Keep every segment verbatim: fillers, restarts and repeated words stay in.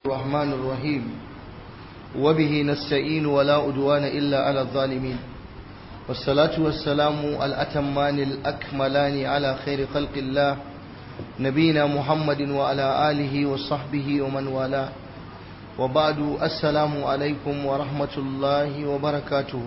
الرحمن الرحيم وبه نستعين ولا أدوان إلا على الظالمين والصلاة والسلام الأتمان الأكملان على خير خلق الله نبينا محمد وعلى آله وصحبه ومن والاه وبعد السلام عليكم ورحمة الله وبركاته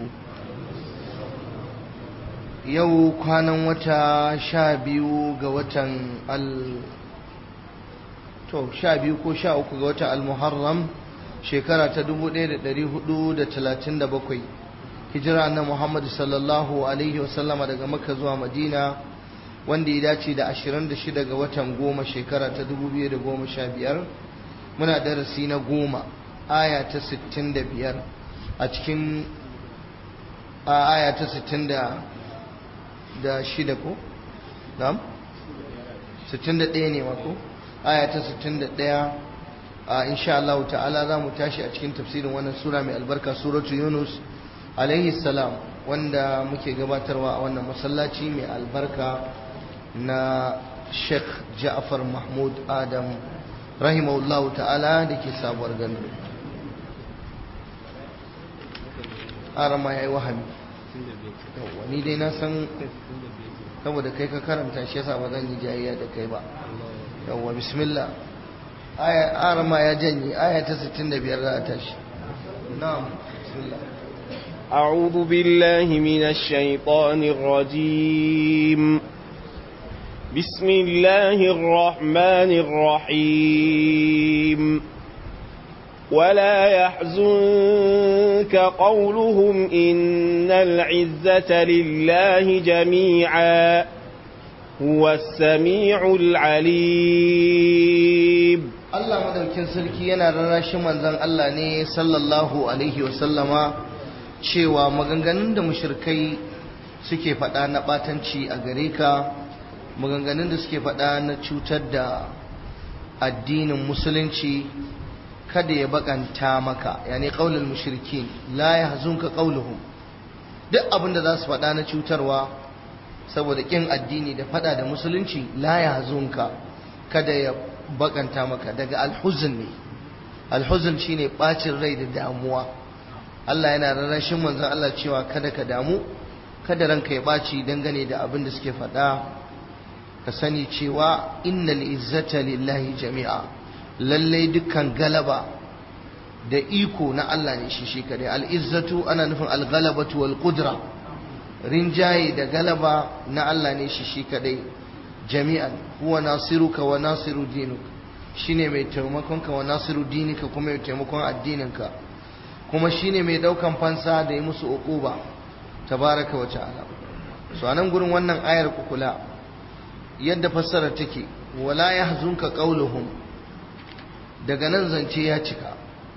يو كان وتا شابيو غوتن ال to sha biyu ko sha uku ga watan al-muharram shekara ta dubu ɗaya da ɗari hudu da talatin da bakwai hijira na muhammadu sallallahu alaihi wasallama daga makka zuwa madina wanda ya dace da ashirin da shida ga watan goma shekara ta dubu biyu da goma sha biyar muna darasi na goma aya ta sittin da biyar a cikin aya ta sittin da shida ko? na'am? sittin da ɗaya ne mako? aya ta sittin da ɗaya a insha Allah ta'ala za mu tashi a cikin tafsirin wannan sura mai albarka suratu Yunus alaihi salam wanda muke gabatarwa a wannan masallaci mai albarka na Sheikh Ja'far Mahmud Adam rahimahullahu ta'ala da ke sabuwar gandu arama yayi wahami ni dai na san saboda kai ka karanta shi yasa ba zan yi jayayya da kai ba yawwa bismillah aya arama ya janye aya ta sittin da biyar za a tashi na'am bismillah a'udhu billahi minash shaitanir rajim bismillahir rahmanir rahim ولا يحزنك قولهم إن العزة لله جميعا هو السميع العليم Allah madaukin sarki yana rarrashin manzon Allah ne sallallahu alaihi wasallama cewa maganganun da mushrikai suke faɗa na batanci a gare ka maganganun da suke faɗa na cutar da addinin musulunci kada ya bakanta maka yani qaulul mushrikin la yahzunka qauluhum duk abin da za su faɗa na cutarwa saboda kin addini da fada da musulunci la yahzunka kada ya bakanta maka daga alhuzn ne alhuzn shine bacin rai da damuwa Allah yana rarrashin manzon Allah cewa kada ka damu kada ranka ya baci dangane da abin da suke fada ka sani cewa innal izzata lillahi jami'a lalle dukkan galaba da iko na Allah ne shi shi kadai al-izzatu ana nufin al-ghalabatu wal qudra rinjaye da galaba na Allah ne shi shi kadai jami'an huwa nasiruka wa nasiru dinuka shine mai taimakonka wa nasiru dinika kuma mai taimakon addininka kuma shine mai daukan fansa da yi musu uquba tabaraka wa ta'ala so anan gurin wannan ayar ku kula yadda fassara take wala yahzunka qauluhum daga nan zance ya cika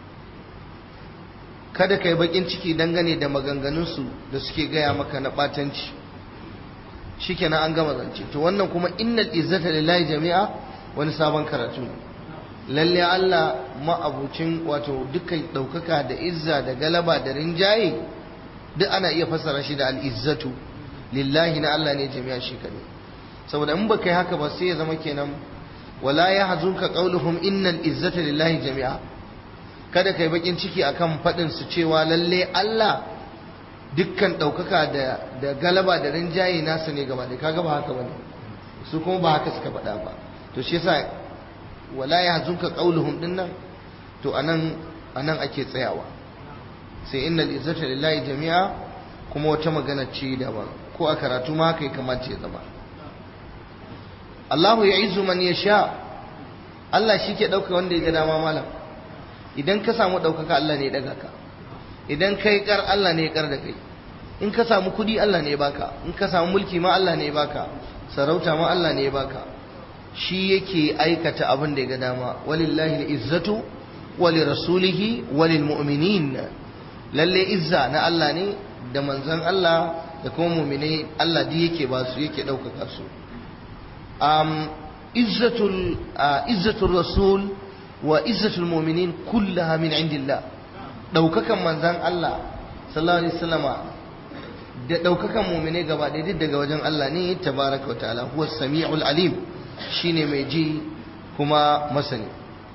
kada kai bakin ciki dangane da maganganunsu da suke gaya maka na batanci shikenan an gama zance to wannan kuma innal izzata lillahi jami'a wani sabon karatu ne lalle Allah ma'abucin wato dukkan daukaka da izza da galaba da rinjaye duk ana iya fassara shi da al-izzatu lillahi na Allah ne jami'a shi kadai saboda in baka yi haka ba sai ya zama kenan wala yahzunka qauluhum innal izzata lillahi jami'a kada kai bakin ciki akan fadin su cewa lalle Allah dukkan daukaka da da galaba da rinjaye nasa ne gaba da kaga ba haka bane su kuma ba haka suka faɗa ba to shi yasa wala yahzunka qauluhum dinnan to anan anan ake tsayawa sai innal izzata lillahi jami'a kuma wata magana ce daban ko a karatu ma haka ya kamata ya zama Allahu ya'izu man yasha Allah shi ke dauka wanda ya ga dama malam idan ka samu daukaka Allah ne ya daga ka idan kai kar Allah ne ya kar da kai in ka samu kudi Allah ne ya baka in ka samu mulki ma Allah ne ya baka sarauta ma Allah ne ya baka shi yake aikata abin da ya ga dama walillahi al-izzatu walirasulihi walilmu'minin lalle izza na Allah ne da manzon Allah da kuma mu'minai Allah duk yake ba su yake daukaka su um izzatul izzatul rasul wa izzatul mu'minin kullaha min indillah daukakan manzon Allah sallallahu alaihi wasallama da daukakan mu'mine gaba ɗaya duk daga wajen Allah ne tabaraka wa ta'ala huwa samiul alim shine mai ji kuma masani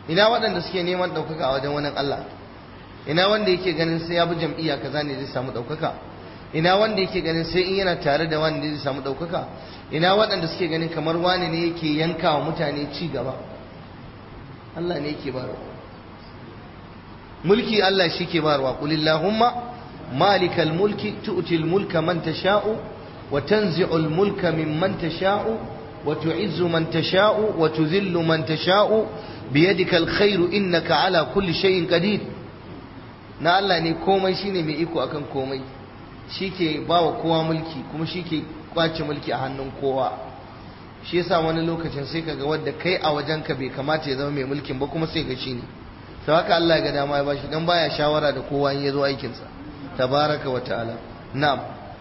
ina waɗanda suke neman ɗaukaka a wajen wani Allah, ina wanda yake ganin sai ya bi jam'iyya kaza ne zai samu ɗaukaka, ina wanda yake ganin sai in yana tare da wani ne zai samu ɗaukaka, ina waɗanda suke ganin kamar wani ne yake yanka wa mutane ci gaba. Allah ne yake barwa mulki, Allah shi ke barwa. qulillahumma malikal mulki tu'til mulka man tasha'u wa tanzi'ul mulka mimman tasha'u wa tu'izzu man tasha'u wa tudhillu man tasha'u biyadikal khairu innaka ala kulli shay'in qadir. na Allah ne, komai shine mai iko akan komai, shike bawa kowa mulki kuma shike kwace mulki a hannun kowa. shi yasa wani lokacin sai kaga wanda kai a wajenka bai kamata ya zama mai mulkin ba kuma sai ga shi ne. to haka Allah ya ga dama ya bashi, dan baya shawara da kowa in yazo aikin sa tabaraka wa ta'ala. na'am.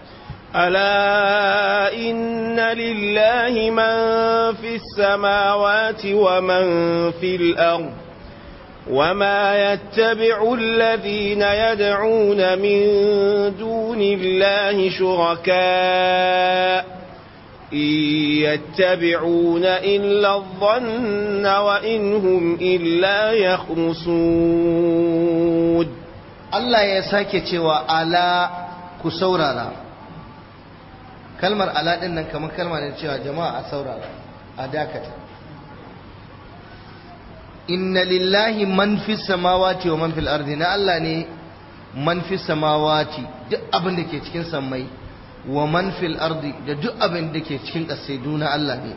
ألا إن لله من في السماوات ومن في الأرض وما يتبع الذين يدعون من دون الله شركاء إن يتبعون إلا الظن وإن هم إلا يخرصون. الله يساكت وألا كسورنا. kalmar ala din nan kamar kalma ne cewa jama'a a saurara a dakata. inna lillahi man fi samawati wa man fil ardi, na Allah ne man fi samawati duk abin da ke cikin sammai, wa man fil ardi da duk abin da ke cikin ƙasai duna Allah ne.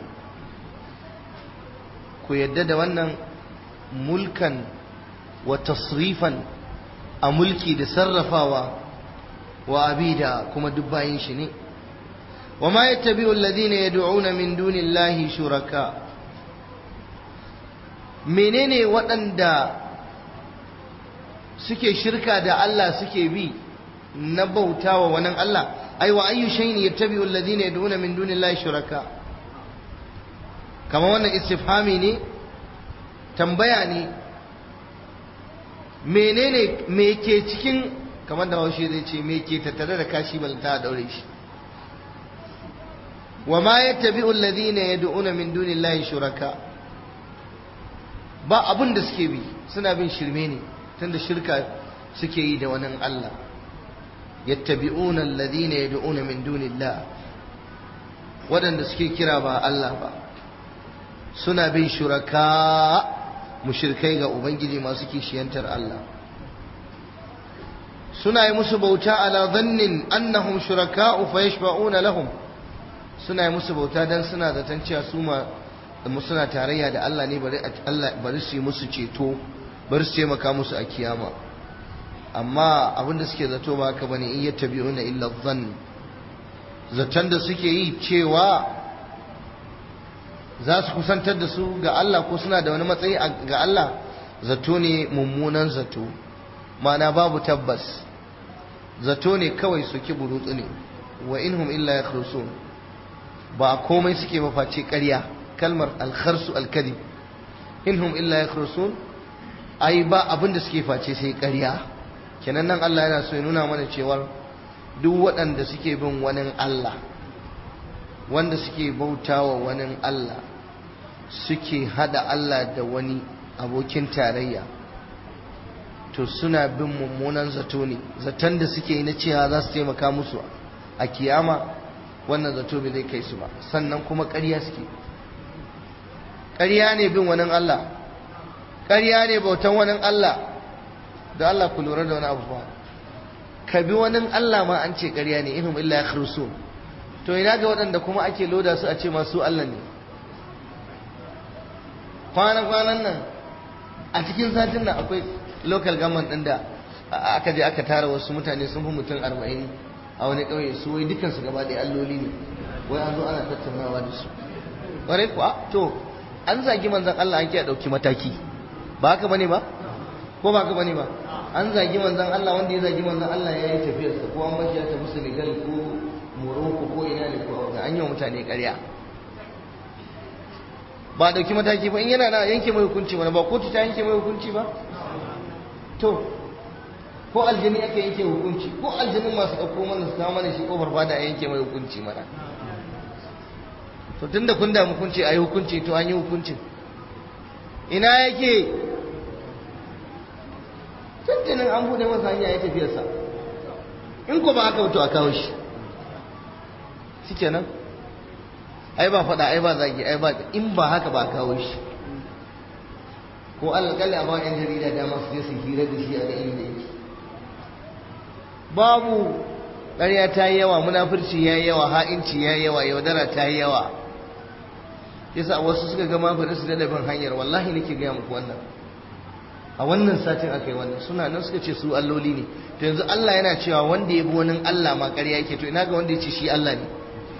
ku yadda da wannan mulkan wa tasrifan a mulki da sarrafawa wa abida kuma duk bayin shi ne. وما يتبع الذين يدعون من دون الله شركاء. menene waɗanda suke shirka da Allah suke bi na bautawa wannan Allah? ai wa ayyu shay'in yattabi'u alladhina yad'una min dunillahi shuraka. kamar wannan istifhami ne, tambaya ne. menene me ke cikin, kamar da Hausa zai ce me ke tattare da kashi balanta daure shi. وما يتبع الذين يدعون من دون الله شركاء. ba abun da suke bi, suna bin shirme ne, tunda shirka suke yi da wani Allah. yattabi'una alladhina yad'una min dunillah, wadanda suke kira ba Allah ba, suna bin shuraka, mushrikai ga ubangiji masu kishiyantar Allah. suna yi musu bauta ala dhannin annahum shuraka'u fayashfa'una lahum, suna yi musu bauta dan suna zaton cewa su ma suna tarayya da Allah ne, bari Allah bari su yi musu ceto, bari su taimaka musu a kiyama. amma abinda suke zato ba haka bane, in yattabi'una illa dhann, zaton da suke yi cewa za su kusantar da su ga Allah ko suna da wani matsayi ga Allah, zato ne mummunan zato, ma'ana babu tabbas, zato ne kawai suke burutsu ne. wa inhum illa yakhrusun, ba komai suke ba face ƙarya. kalmar alkharsu alkadib, inhum illa yakhrusun, ai ba abin da suke face sai ƙarya. kenan nan Allah yana so ya nuna mana cewa duk waɗanda suke bin wani Allah, wanda suke bautawa wani Allah, suke hada Allah da wani abokin tarayya, to suna bin mummunan zato ne. zaton da suke yi na cewa za su taimaka musu a kiyama, wannan zato bai zai kai su ba. sannan kuma ƙarya suke, ƙarya ne bin wani Allah, ƙarya ne bautan wani Allah. da Allah ku lura da wani abu ba, ka bi wani Allah ma an ce ƙarya ne, inhum illa yakhrusun. to ina ga waɗanda kuma ake loda su a ce masu Allah ne. kwanan-kwanan nan a cikin satin nan akwai local government ɗin da aka je aka tara wasu mutane sun fi mutum arba'in a wani ƙauye, su wai dukansu gaba ɗaya alloli ne, wai an zo ana tattaunawa da su. ƙwarai kuwa, to an zagi manzan Allah an ke a ɗauki mataki, ba haka bane ba ko ba haka bane ba? an zagi manzan Allah, wanda ya zagi manzan Allah ya yi tafiyarsa, ko an bashi ya tafi Senegal ko Morocco ko ina ne, ko an yi wa mutane ƙarya, ba ɗauki mataki ba. in yana na yanke mai hukunci mana, ba kotu ta yanke mai hukunci ba? to ko aljini aka yanke hukunci, ko aljinin masu ɗauko mana su kawo mana shi ƙofar fada a yanke mai hukunci mana. to tunda kun da hukunci a yi hukunci, to an yi hukuncin. ina yake tattalin an bude masa hanya ya tafiyarsa. In ko ba aka wuto a kawo shi shikenan, ai ba faɗa ai ba zagi ai ba, in ba haka ba a kawo shi. Ko alƙali a ba yan jarida dama su je su hira da shi a ga inda yake. Babu, ƙarya ta yi yawa, munafurci ya yi yawa, ha'inci ya yi yawa, yaudara ta yi yawa. Yasa wasu suka ga mafi su da bin hanyar, wallahi nake gaya muku wannan. A wannan satin aka yi wannan, suna nan suka ce su alloli ne. To yanzu Allah yana cewa wanda ya bi wani Allah ma ƙarya yake, to ina ga wanda ya ce shi Allah ne.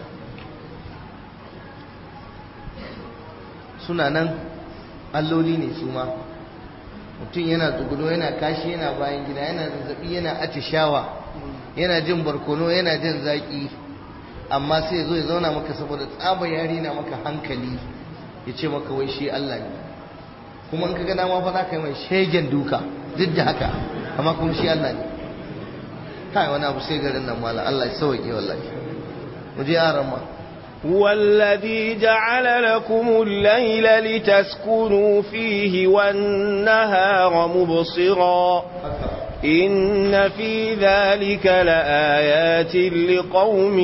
Suna nan alloli ne su ma. Mutum yana tsugudo, yana kashi, yana bayan gida, yana zazzabi, yana atishawa, yana jin barkono, yana jin zaki, amma sai zo ya zauna maka saboda tsaba yari na maka hankali ya ce maka wai shi Allah ne. Kuma in ka gana ma fa za ka yi mai shegen duka duk da haka, amma kuma shi Allah ne. Kai wani abu sai garin nan mala, Allah ya sauke wallahi. Mu je aran ma. والذي جعل لكم الليل لتسكنوا فيه والنهار مبصرا إن في ذلك لآيات لقوم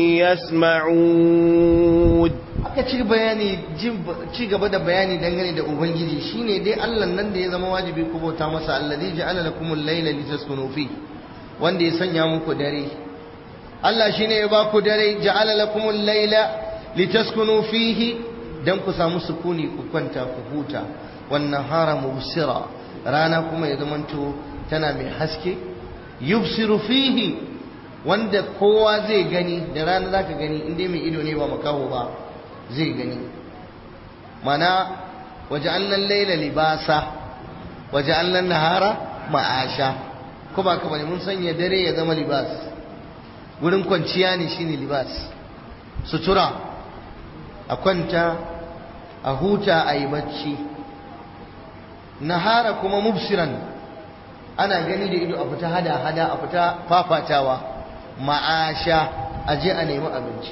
يسمعون. aka ci bayani ci gaba da bayani dangane da ubangiji shine dai Allah nan da ya zama wajibi ku bauta masa, alladhi ja'ala lakumul layla litaskunu fi, wanda ya sanya muku dare. Allah shine ya ba ku dare, ja'ala lakumul layla litaskunu fihi, dan ku samu sukuni ku kwanta ku huta. Wan nahara mubsira, rana kuma ya zamanto tana mai haske. Yubsiru fihi, wanda kowa zai gani, da rana zaka gani, inda mai ido ne ba makaho ba zai gani. Mana waja'alna al-layla libasa waja'alna an-nahara ma'asha. ko ba ka bane, mun sanya dare ya zama libas, wurin kwanciya ne shine libas, sutura, a kwanta a huta a yi bacci. Nahara kuma mubsiran, ana gani da ido, a fita hada hada, a fita fafatawa, ma'asha, a je a nemi abinci.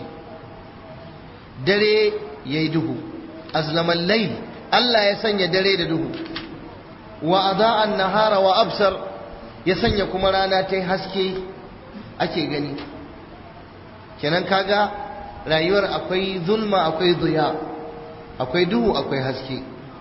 Dare yayi duhu, azlamal layl, Allah ya sanya dare da duhu. Wa adaan nahara wa absar, ya sanya kuma rana ta haske ake gani. Kenan kaga rayuwar akwai zulma akwai ziya, akwai duhu akwai haske.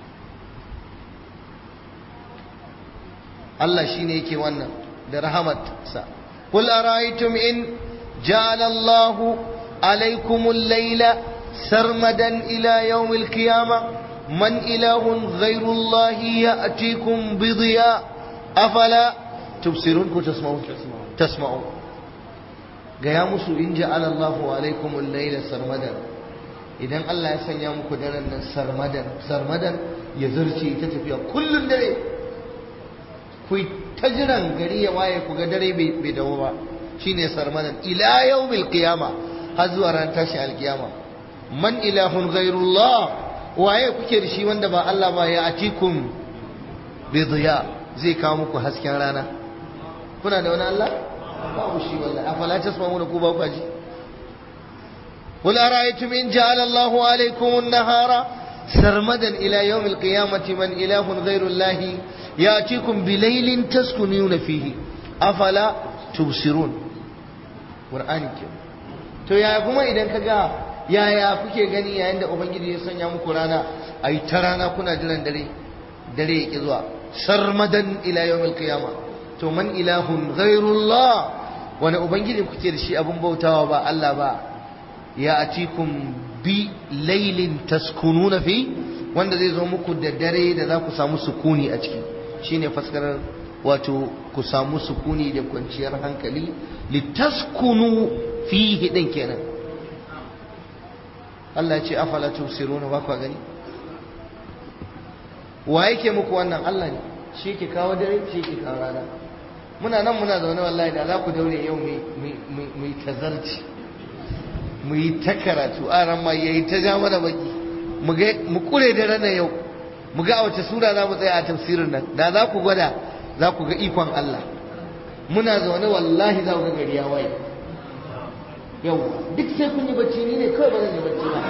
Allah shine yake wannan da rahamatsa. Qul ara'aytum in ja'ala Allahu alaykumul layla sarmadan ila yawmil qiyamah man ilahun ghayru Allahi ya'tikum bidiya afala tubsirun ku tasma'un tasma'un. Gaya musu in ja'ala Allahu alaykumul layla sarmadan, idan Allah ya sanya muku daren nan sarmadan, sarmadan ya zarce ta tafiya kullun dare, ku ta jiran gari ya waye ku ga dare bai dawo ba, shine sarmadan ila yawmil qiyama, har zuwa ran tashi alkiyama. Man ilahun ghairullah, waye kuke da shi wanda ba Allah ba, ya atikum bi dhiya, zai kawo muku hasken rana. Kuna da wani Allah? babu shi wallahi. Afala tasma'una, ku ba ku ji? Qul ara'aytum in ja'ala Allahu alaykum an-nahara sarmadan ila yawm al-qiyamati man ilahun ghayru Allah ya'tikum bilaylin taskununa fihi afala tubsirun. Qur'ani ke. To yaya kuma idan kaga yaya kuke gani yayin da ubangiji ya sanya muku rana, ai ta rana kuna jiran dare, dare yake zuwa, sarmadan ila yawm al-qiyama. To man ilahun ghairullah, wani ubangiji kuke da shi abun bautawa ba Allah ba, ya atikum bi laylin taskununa fi, wanda zai zo muku da dare da za ku samu sukuni a ciki. Shine faskarar wato ku samu sukuni da kwanciyar hankali, litaskunu fihi din kenan. Allah ya ce afala tubsiruna, ba ku gani? Wa yake muku wannan? Allah ne, shi yake kawo dare, shi yake kawo rana. Muna nan muna zaune wallahi, da za ku daure yau mu yi tazarci, mu yi ta karatu, aran ma yayi ta ja mana baki, mu kure da ranar yau, mu ga a wace sura za mu tsaya a tafsirin nan. Da za ku gwada za ku ga ikon Allah. Muna zaune wallahi za ku ga gari ya waye. Yau duk sai kun yi bacci, ni ne kawai ba zan yi bacci ba.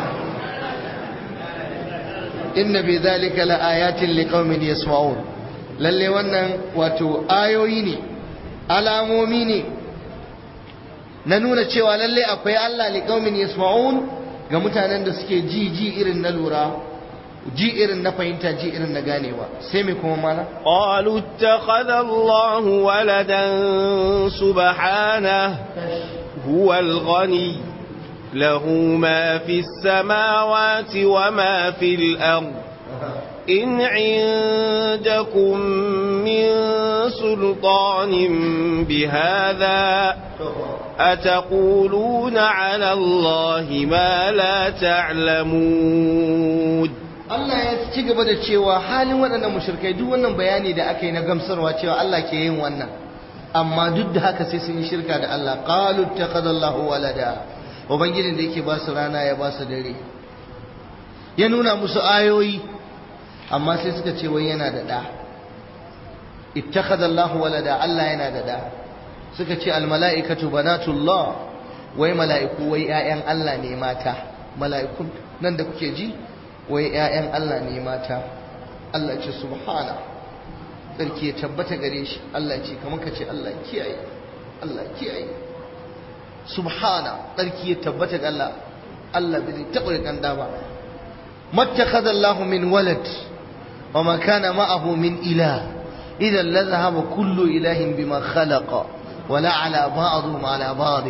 Inna bi dhalika la ayatin liqaumin yasma'un. lalle wannan wato ayoyi ne alamomi ne na nuna cewa lalle akwai Allah liqaumin yasma'un ga mutanen da suke ji ji irin na lura ji irin na fahimta ji irin na ganewa sai me kuma mala qalu ittakhadha Allahu waladan subhanahu huwal ghani lahu ma fis samawati wa ma fil ard in 'indakum min sultanin bihadha أتقولون على الله ما لا تعلمون Allah ya ci gaba da cewa halin waɗannan mushrikai duk wannan bayani da aka yi na gamsarwa cewa Allah ke yin wannan amma duk da haka sai sun yi shirka da Allah qalu ittakhadallahu walada ubangijin da yake ba su rana ya ba su dare ya nuna musu ayoyi amma sai suka ce wai yana da da ittakhadallahu walada Allah yana da da suka ce almala'ikatu banatullah wai mala'iku wai ƴaƴan Allah ne mata mala'ikun nan da kuke ji wai ƴaƴan Allah ne mata Allah ce subhana sarki ya tabbata gare shi Allah ce kamar ka ce Allah kiyaye Allah kiyaye subhana sarki ya tabbata ga Allah Allah bai taɓa rikanda ba mattakhadha Allah min walad wa ma kana ma'ahu min ilah idan la dhahaba kullu ilahin bima khalaqa ولا على بعضهم على بعض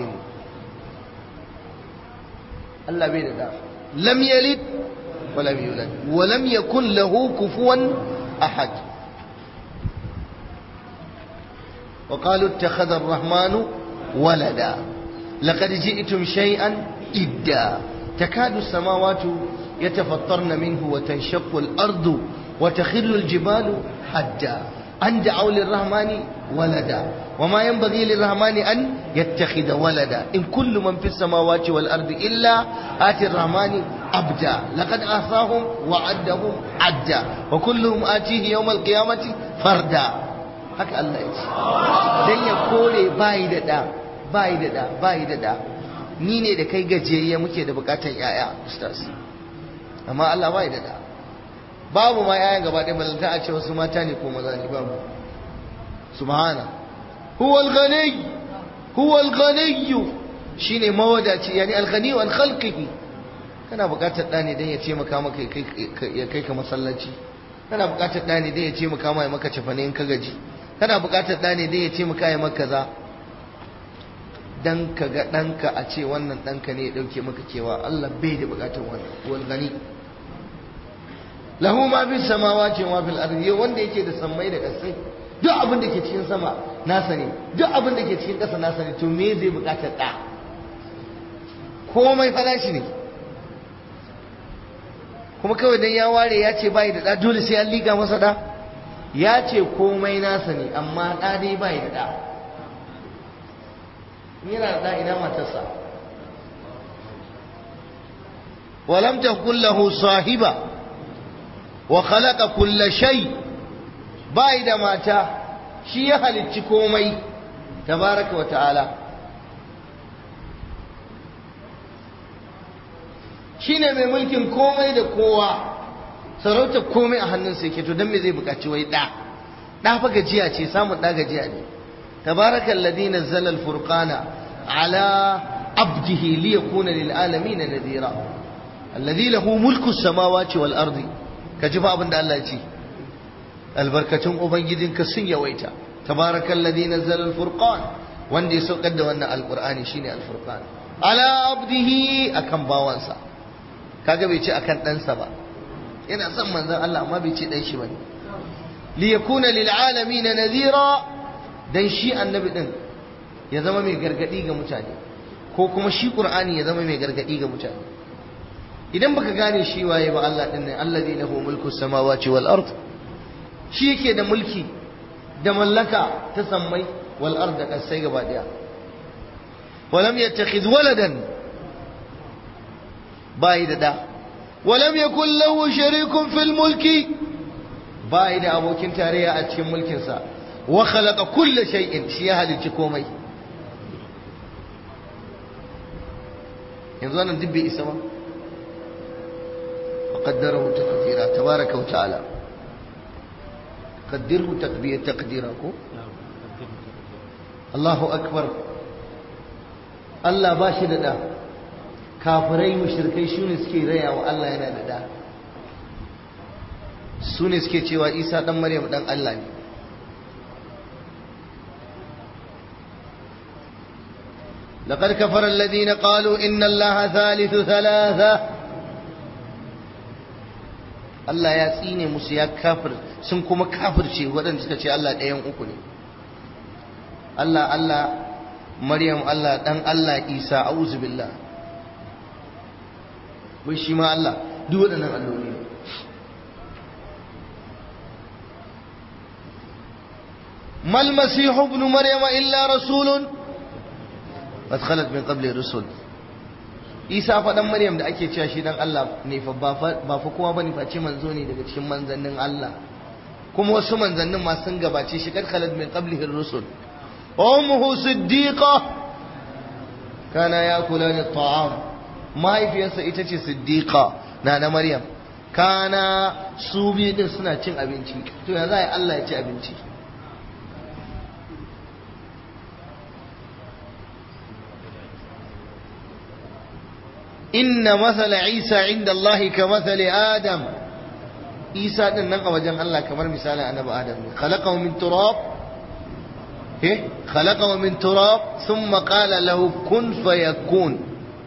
الله بيد لم يلد ولم يولد ولم يكن له كفوا أحد وقالوا اتخذ الرحمن ولدا لقد جئتم شيئا إدا تكاد السماوات يتفطرن منه وتنشق الأرض وتخر الجبال حدا أن دعوا للرحمن ولدا وما ينبغي للرحمن أن يتخذ ولدا إن كل من في السماوات والأرض إلا آتي الرحمن عبدا لقد أحصاهم وعدهم عدا وكلهم آتيه يوم القيامة فردا هكا الله يجي dan ya kore bayi da da bayi da da bayi da da ni ne da kai gajiyayye muke da bukatan yaya ustaz amma Allah bayi da da babu ma yayan gaba ɗaya balanta a ce wasu mata ne ko maza ne babu subhana huwa al-ghani huwa al-ghani shine mawadaci yani al-ghani an khalqihi kana buƙatar da ne dan ya ce maka maka ya kai ka masallaci kana buƙatar da ne dan ya ce maka mai maka cefane in ka gaji kana buƙatar da ne dan ya ce maka ya maka kaza dan ka ga danka a ce wannan danka ne ya dauke maka kewa Allah bai da buƙatar wannan huwa al-ghani lahu ma fi samawati wa fil ardi wanda yake da sammai da ƙasai duk abin da ke cikin sama nasa ne duk abin da ke cikin ƙasa nasa ne to me zai buƙatar da komai farashi ne kuma kawai dan ya ware ya ce bai da da dole sai an liga masa da ya ce komai nasa ne amma da dai bai da da yana da ina matarsa walam takul lahu sahiba wa khalaqa kulla shay bai da mata shi ya halicci komai tabaraka wa ta'ala shine mai mulkin komai da kowa sarauta komai a hannunsa yake to dan me zai buƙaci wai da da fa gajiya ce samun da gajiya ne tabaraka alladhi nazzala al-furqana ala abdihi liyakuna lil alamin nadira alladhi lahu mulku as-samawati wal ardi ka ji fa abin da Allah ya ce albarkatun ubangijinka sun yawaita tabarakal ladhi nazzala al-furqan wanda ya saukar da wannan alqur'ani shine al-furqan ala abdihi akan bawansa kaga bai ce akan ɗansa ba yana son manzon Allah amma bai ce dan shi bane li yakuna lil alamin nadhira dan shi annabi din ya zama mai gargadi ga mutane ko kuma shi qur'ani ya zama mai gargadi ga mutane idan baka gane shi waye ba Allah din nan allazi lahu mulku samawati wal ard shi yake da mulki da mallaka ta sammai wal ard da kasai gaba daya walam yattakhidh waladan bai da da walam yakul lahu sharikun fil mulki bai da abokin tarayya a cikin mulkin sa wa khalaqa kulla shay'in shi ya halicci komai yanzu wannan dubbe isa ba قدره تقديرا تبارك وتعالى qaddirhu taqbir taqdira ko Allahu akbar Allah ba shi da da kafirai mushrikai shine suke raya wa Allah yana da da su ne suke cewa Isa dan Maryam dan Allah ne لقد كفر الذين قالوا إن الله ثالث ثلاثة Allah ya tsine musu ya kafir sun kuma kafirce waɗanda suka ce Allah ɗayan uku ne Allah Allah Maryam Allah dan Allah Isa auzu billah wai shi ma Allah duk waɗannan alloli ne mal masihu ibn maryam illa rasulun qad khalat min qabli rusul Isa fa dan Maryam da ake cewa shi dan Allah ne fa ba fa kowa bane face manzo ne daga cikin manzannin Allah kuma wasu manzannin ma sun gabace shi kad khalat min qablihi rusul ummuhu siddiqa kana yakulani at'am mahaifiyarsa ita ce siddiqa na na Maryam kana su biyu din suna cin abinci to ya za Allah ya ci abinci inna mathala Isa inda Allah ka mathali Adam Isa din nan a wajen Allah kamar misalin annabi Adam ne khalaqahu min turab eh khalaqahu min turab thumma qala lahu kun fayakun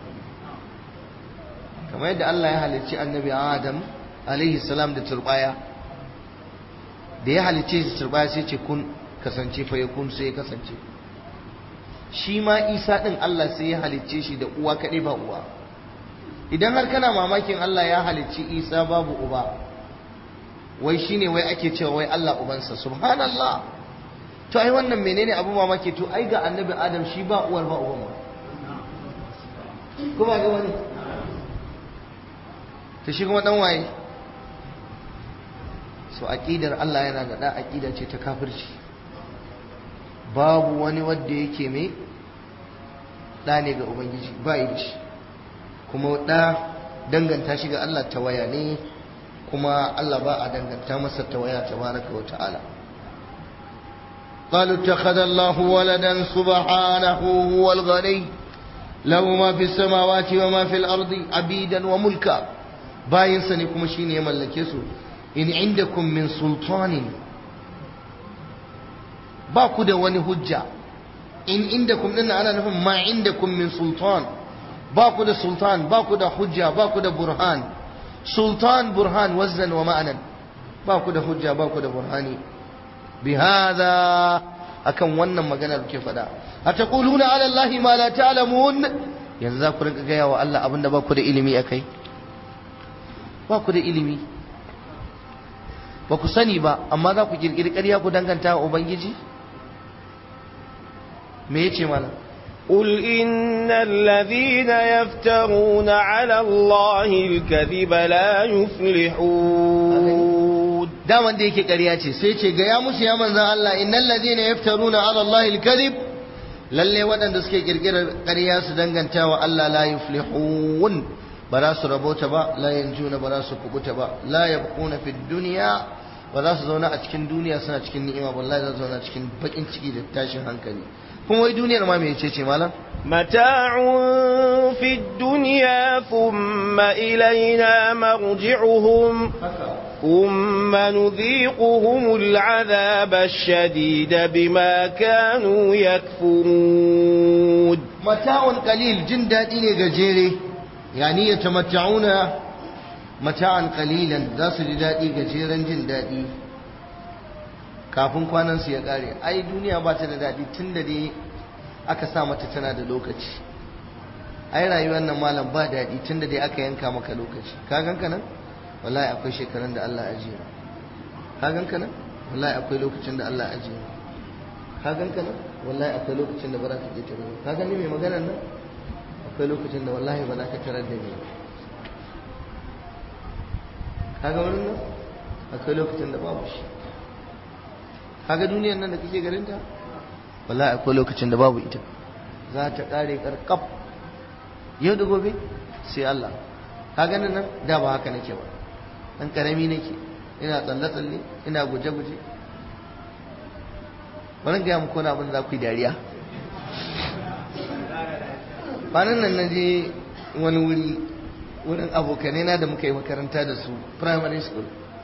kamar yadda Allah ya halicci annabi Adam alaihi salam da turbaya da ya halicce shi turbaya sai ce kun kasance fayakun sai ya kasance shi ma Isa din Allah sai ya halicce shi da uwa kadai ba uwa idan har kana mamakin Allah ya halicci Isa babu uba wai shine wai ake cewa wai Allah ubansa subhanallah to ai wannan menene abu mamaki to ai ga annabi Adam shi ba uwar ba uban ba kuma ga wani to shi kuma dan waye so aqidar Allah yana da da aqida ce ta kafirci babu wani wanda yake mai da ne ga ubangiji ba yi shi kuma da danganta shi ga Allah tawaya ne kuma Allah ba a danganta masa tawaya tabaraka wa ta'ala قالوا اتخذ الله ولدا سبحانه هو الغني له ما في السماوات وما في الأرض عبيدا وملكا باين سنكم شين يملكسو إن عندكم من سلطان باكو دا وني حجة إن عندكم لنا أنا نفهم ما عندكم من سلطان باكو دا سلطان باكو دا حجة باكو دا برهان سلطان برهان وزن ومعنى باكو دا حجة باكو دا برهاني بهذا akan wannan maganar ke fada ataquluna ala allahi ma la ta'lamun yanzu za ku rinka gaya wa Allah abinda ba ku da ilimi akai ba ku da ilimi ba ku sani ba amma za ku kirkiri ƙarya ku danganta wa ubangiji me yace mana قل إن الذين يفترون على الله الكذب لا يفلحون daman da yake ƙarya ce sai ce ga ya musu ya manzan Allah innal ladina yaftaruna ala Allah al-kadhib lalle waɗanda suke kirkirar ƙarya su danganta wa Allah la yuflihun ba za su rabota ba la yanjuna ba za su kubuta ba la yabquna fid dunya ba za su zauna a cikin duniya suna cikin ni'ima wallahi za su zauna cikin bakin ciki da tashin hankali kuma wai duniyar ma me yace ce malam mata'un fid dunya thumma ilayna marji'uhum ثم نذيقهم العذاب الشديد بما كانوا يكفرون متاع قليل جن دادي ne gajere yani yatamatta'una mata'an qalilan za su ji dadi gajeren jin dadi kafin kwanan su ya kare ai duniya ba ta da dadi tunda dai aka sa mata tana da lokaci ai rayuwar nan malam ba dadi tunda dai aka yanka maka lokaci ka ganka nan wallahi akwai shekarun da Allah ya ajiye ka ganka nan wallahi akwai lokacin da Allah ya ajiye ka ganka nan wallahi akwai lokacin da ba za ka je tare ka gani mai maganar nan akwai lokacin da wallahi ba za ka tarar da ni ka ga wurin nan akwai lokacin da babu shi ka ga duniyar nan da kake garin ta wallahi akwai lokacin da babu ita za ta kare karkaf yau da gobe sai Allah ka ganin nan da ba haka nake ba dan karami nake ina tsalle tsalle ina guje guje wani gaya muku wani abin da za ku yi dariya. Kwanan nan na je wani wuri wurin abokanai na da muka yi makaranta da su primary school,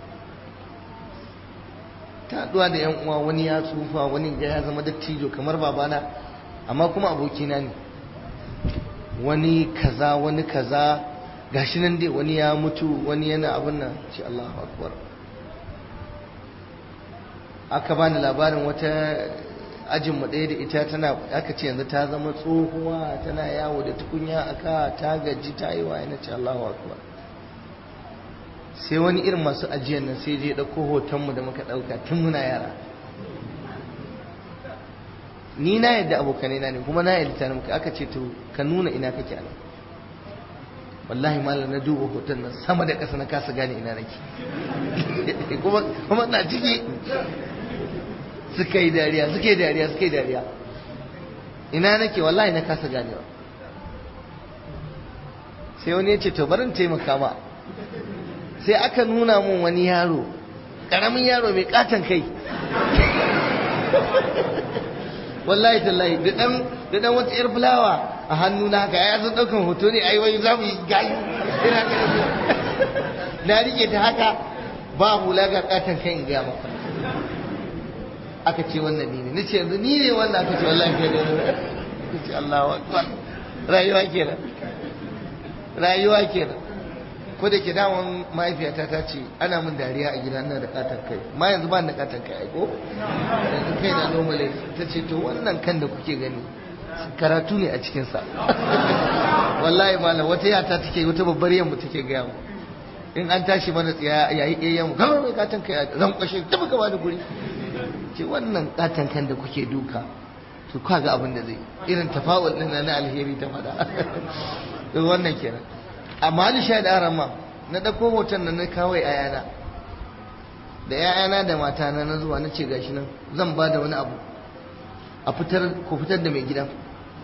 ta haɗuwa da yan uwa, wani ya tsufa, wani ya zama dattijo kamar babana amma kuma abokina ne, wani kaza wani kaza gashi nan dai, wani ya mutu wani yana abin nan, ce Allahu akbar. Aka bani labarin wata ajin mu ɗaya da ita, tana aka ce yanzu ta zama tsohuwa, tana yawo da tukunya aka, ta gaji ta yi wa, yana ce Allahu akbar. Sai wani irin masu ajiyar nan sai je ɗauko hotonmu da muka ɗauka tun muna yara. Ni na yadda abokanai na ne kuma na yadda ta muka, aka ce to ka nuna ina kake nan. Wallahi malam na duba hoton nan sama da ƙasa na kasa gane ina nake. kuma kuma na ciki. Suka yi dariya, suka yi dariya, suka yi dariya. Ina nake wallahi na kasa ganewa. Sai wani ya ce to barin taimaka ma. Sai aka nuna mun wani yaro, ƙaramin yaro mai katon kai. Wallahi tallahi da dan da dan wata yar fulawa a hannu na haka, ya san daukan hoto ne, ai wai za mu yi gayu. Na rike ta haka ba hula ga katon kai in ga maka. Aka ce wannan ni ne, nace yanzu ni ne wannan, aka ce wallahi kai ne. Nace Allahu akbar. Rayuwa kenan. Rayuwa kenan. Ko da ke dawon mahaifiyata ta ce ana min dariya a gida ina da katon kai, ma yanzu ba ni da katon kai aiko, yanzu kai na normally. Ta ce to wannan kan da kuke gani karatu ne a cikinsa. Wallahi malam wata yata take, wata babbar yamma take gaya mu, in an tashi mana tsaya yayi ɗayan mu kamar mai katon kai zan kwashe ta buga da guri. Ce wannan katon kan da kuke duka to kwa ga abin da zai irin tafa'ul din na alheri ta fada. Wannan kenan. Amma da sha da arama na ɗauko hoton nan na kawai ayana da yayana da matana na zuwa na ce gashi nan zan ba da wani abu a fitar, ku fitar da mai gidan.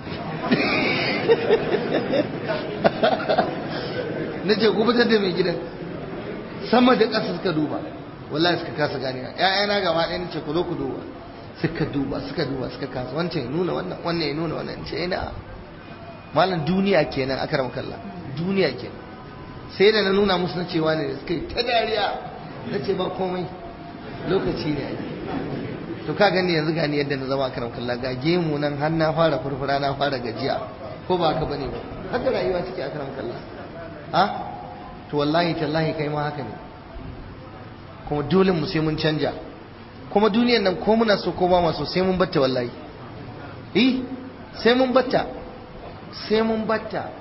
Na ce ku fitar da mai gidan, sama da ƙasa suka duba, wallahi suka kasa gane. Yayana gaba ɗaya na ce ku zo ku duba, suka duba suka duba suka kasa, wancan ya nuna wannan, wannan ya nuna wannan. Ce ina malam duniya kenan akram kallah, duniya kenan. Sai da na nuna musu na cewa ne suka yi ta dariya, na ce ba komai lokaci ne ake. To ka gani yanzu gani yadda na zama akram kallah, ga gemu nan har na fara furfura, na fara gajiya, ko ba haka bane ba, haka rayuwa take akram kallah. Ha to wallahi tallahi kai ma haka ne, kuma dole mu sai mun canja. Kuma duniyar nan ko muna so ko ba mu so sai mun batta wallahi. Eh sai mun batta, sai mun batta.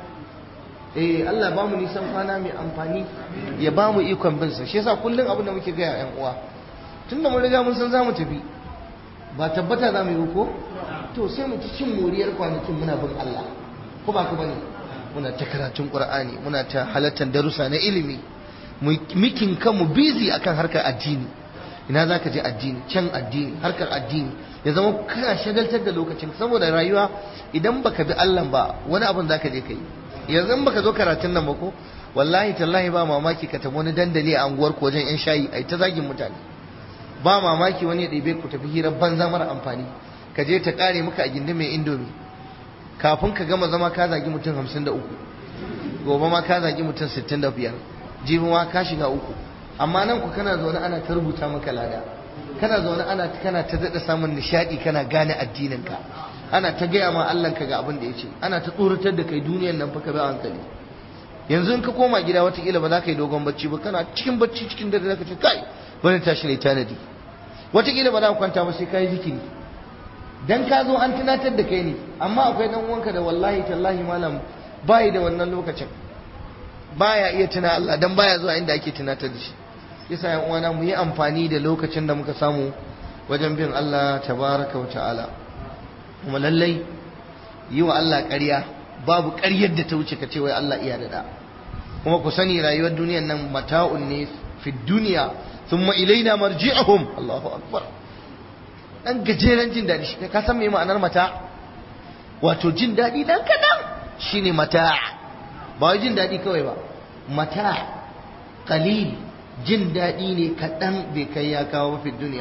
Eh Allah ba mu nisan kwana mai amfani, ya ba mu ikon bin sa. Shi yasa kullun abin da muke ga ƴan uwa, tunda mun riga mun san zamu tafi, ba tabbata zamu yi ko to sai mu ci cin moriyar kwanakin muna bin Allah, ko ba ka bane? Muna ta karatun Qur'ani, muna ta halattar darussa na ilimi, mikin kanmu busy akan harkar addini. Ina za ka je addini, can addini, harkar addini, ya zama kana shagaltar da lokacin, saboda rayuwa idan baka bi Allah ba wani abin za ka je ka yi. Yanzu in baka zo karatun nan ba ko wallahi tallahi ba mamaki ka tafi wani dandali a anguwar ko wajen yan shayi ai ta zagin mutane, ba mamaki wani ya ɗebe ku tafi hirar banza mara amfani, ka je ta kare maka a gindin mai indomi, kafin ka gama zama ka zagi mutum hamsin da uku, gobe ma ka zagi mutum sittin da biyar, jibi ma ka shiga uku. Amma nan ku kana zaune ana ta rubuta maka lada, kana zaune ana kana ta daɗa samun nishaɗi, kana gane addininka, ana ta gaya ma Allahnka ga abin da ya ce, ana ta tsoratar da kai duniyar nan fa ka bi hankali. Yanzu in ka koma gida watakila ba za ka yi dogon bacci ba, kana cikin bacci cikin dare za ka ce kai bari tashi ne tanadi, watakila ba za ka kwanta ba sai ka yi zikiri, dan ka zo an tunatar da kai ne. Amma akwai dan uwanka da wallahi tallahi malam bai da wannan lokacin, baya iya tuna Allah dan baya zuwa inda ake tunatar da shi. Yasa yan uwana mu yi amfani da lokacin da muka samu wajen bin Allah tabaraka wa ta'ala. Kuma lallai yi wa Allah ƙarya babu ƙaryar da ta wuce ka ce wai Allah iya da. Kuma ku sani rayuwar duniyar nan mata'un ne fi duniya thumma ilaina marji'uhum. Allahu akbar. Dan gajeren jin daɗi shi ka san me ma'anar mata? Wato jin daɗi dan kadan shine mata'. Ba wai jin daɗi kawai ba, mata' qalil, jin daɗi ne kaɗan bai kai ya kawo mafi duniya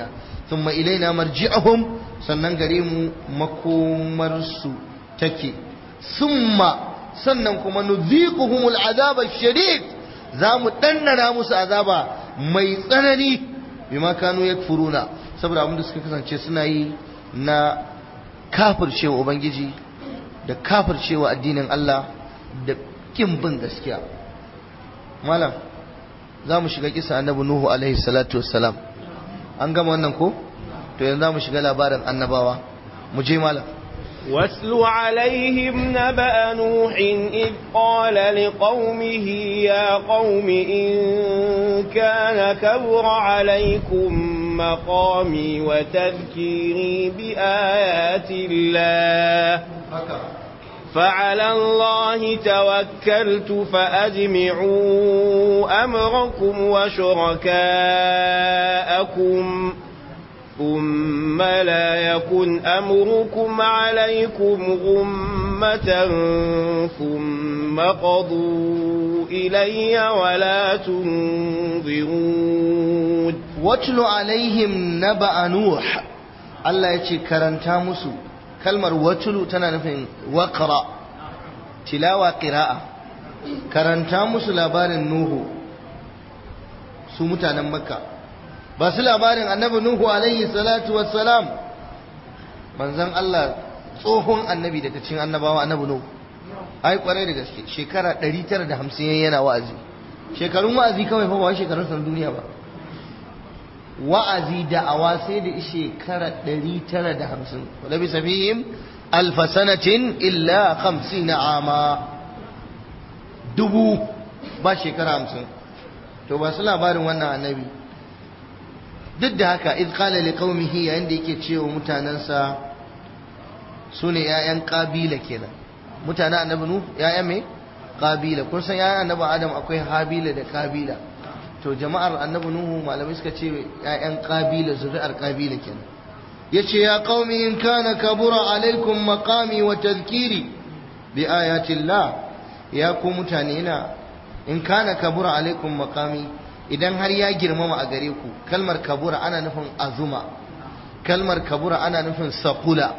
thumma ilaina marji'uhum sannan gare mu makomarsu take summa sannan kuma nuziquhumul azaba shadid za mu ɗannana musu azaba mai tsanani bima kanu yakfuruna saboda abin da suka kasance suna yi na kafircewa ubangiji da kafircewa addinin Allah da kin bin gaskiya. Malam za mu shiga kisa annabi Nuhu alaihi salatu wassalam. An gama wannan ko? To yanzu za mu shiga labarin annabawa. Mu je malam. واتل عليهم نبأ نوح إذ قال لقومه يا قوم إن كان كبر عليكم مقامي وتذكيري بآيات الله فعلى الله توكلت فأجمعوا أمركم وشركاءكم ثم لا يكن أمركم عليكم غمة ثم قضوا إلي ولا تنظرون واتل عليهم نبأ نوح الله يتي كرنتا مسو كلمة واتل تنانفين وقرأ تلاوة قراءة كرنتا مسو لابار نوح سمتانا مكة ba su labarin annabi Nuhu alaihi salatu wassalam manzon Allah tsohon annabi daga cikin annabawa annabi Nuhu ai kwarai da gaske shekara ɗari tara da hamsin yana wa'azi shekarun wa'azi kawai fa ba shekarun san duniya ba wa'azi da'awa sai da shekara ɗari tara da hamsin wala bi sabihim alf sanatin illa khamsina ama dubu ba shekara hamsin to ba su labarin wannan annabi duk da haka iz qala liqaumihi yayin da yake cewa mutanansa sune ƴaƴan kabila kenan mutanen annabi nu ƴaƴan me kabila kun san ƴaƴan annabi adam akwai habila da kabila to jama'ar annabi nuhu malamai suka ce ƴaƴan kabila zuri'ar kabila kenan yace ya qaumi in kana kabura alaikum maqami wa tadhkiri bi ayati llah ya ku mutane na in kana kabura alaikum maqami idan har ya girmama a gare ku kalmar kabura ana nufin azuma kalmar kabura ana nufin sakula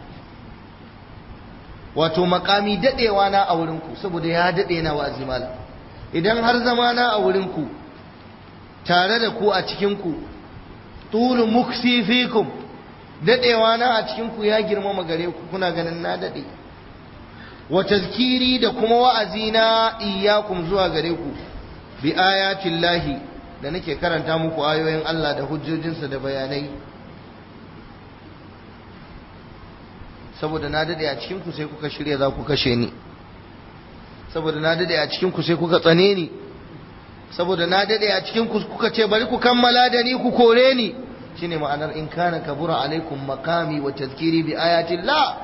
wato makami dadewa na a wurin ku saboda ya dade na wa'azi malam idan har zama na a wurin ku tare da ku a cikin ku tulu muksi fikum dadewa na a cikin ku ya girmama gare ku kuna ganin na dade wa tazkiri da kuma wa'azi na iyyakum zuwa gare ku bi ayatin lahi da nake karanta muku ayoyin Allah da hujjojinsa da bayanai saboda na dade a cikin ku sai kuka shirya za ku kashe ni saboda na dade a cikin ku sai kuka tsane ni saboda na dade a cikin ku kuka ce bari ku kammala da ni ku kore ni shine ma'anar in kana kabura alaikum maqami wa tadhkiri bi ayatin la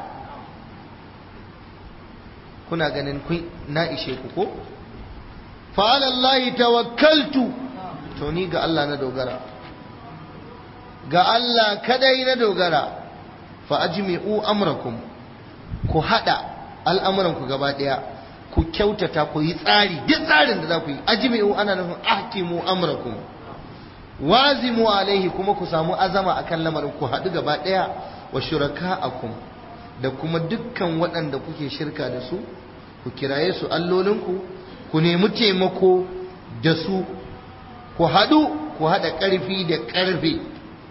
kuna ganin kun na ishe ku ko fa'ala Allah tawakkaltu to ni ga Allah na dogara ga Allah kadai na dogara fa ajmi'u amrakum ku hada al'amuran ku gaba daya ku kyautata ku yi tsari duk tsarin da za ku yi ajmi'u ana nufin ahkimu amrakum wazimu alaihi kuma ku samu azama akan lamarin ku hadu gaba daya wa shuraka'akum da kuma dukkan waɗanda kuke shirka da su ku kiraye su allolinku ku nemi taimako da su ku haɗu ku haɗa ƙarfi da ƙarfe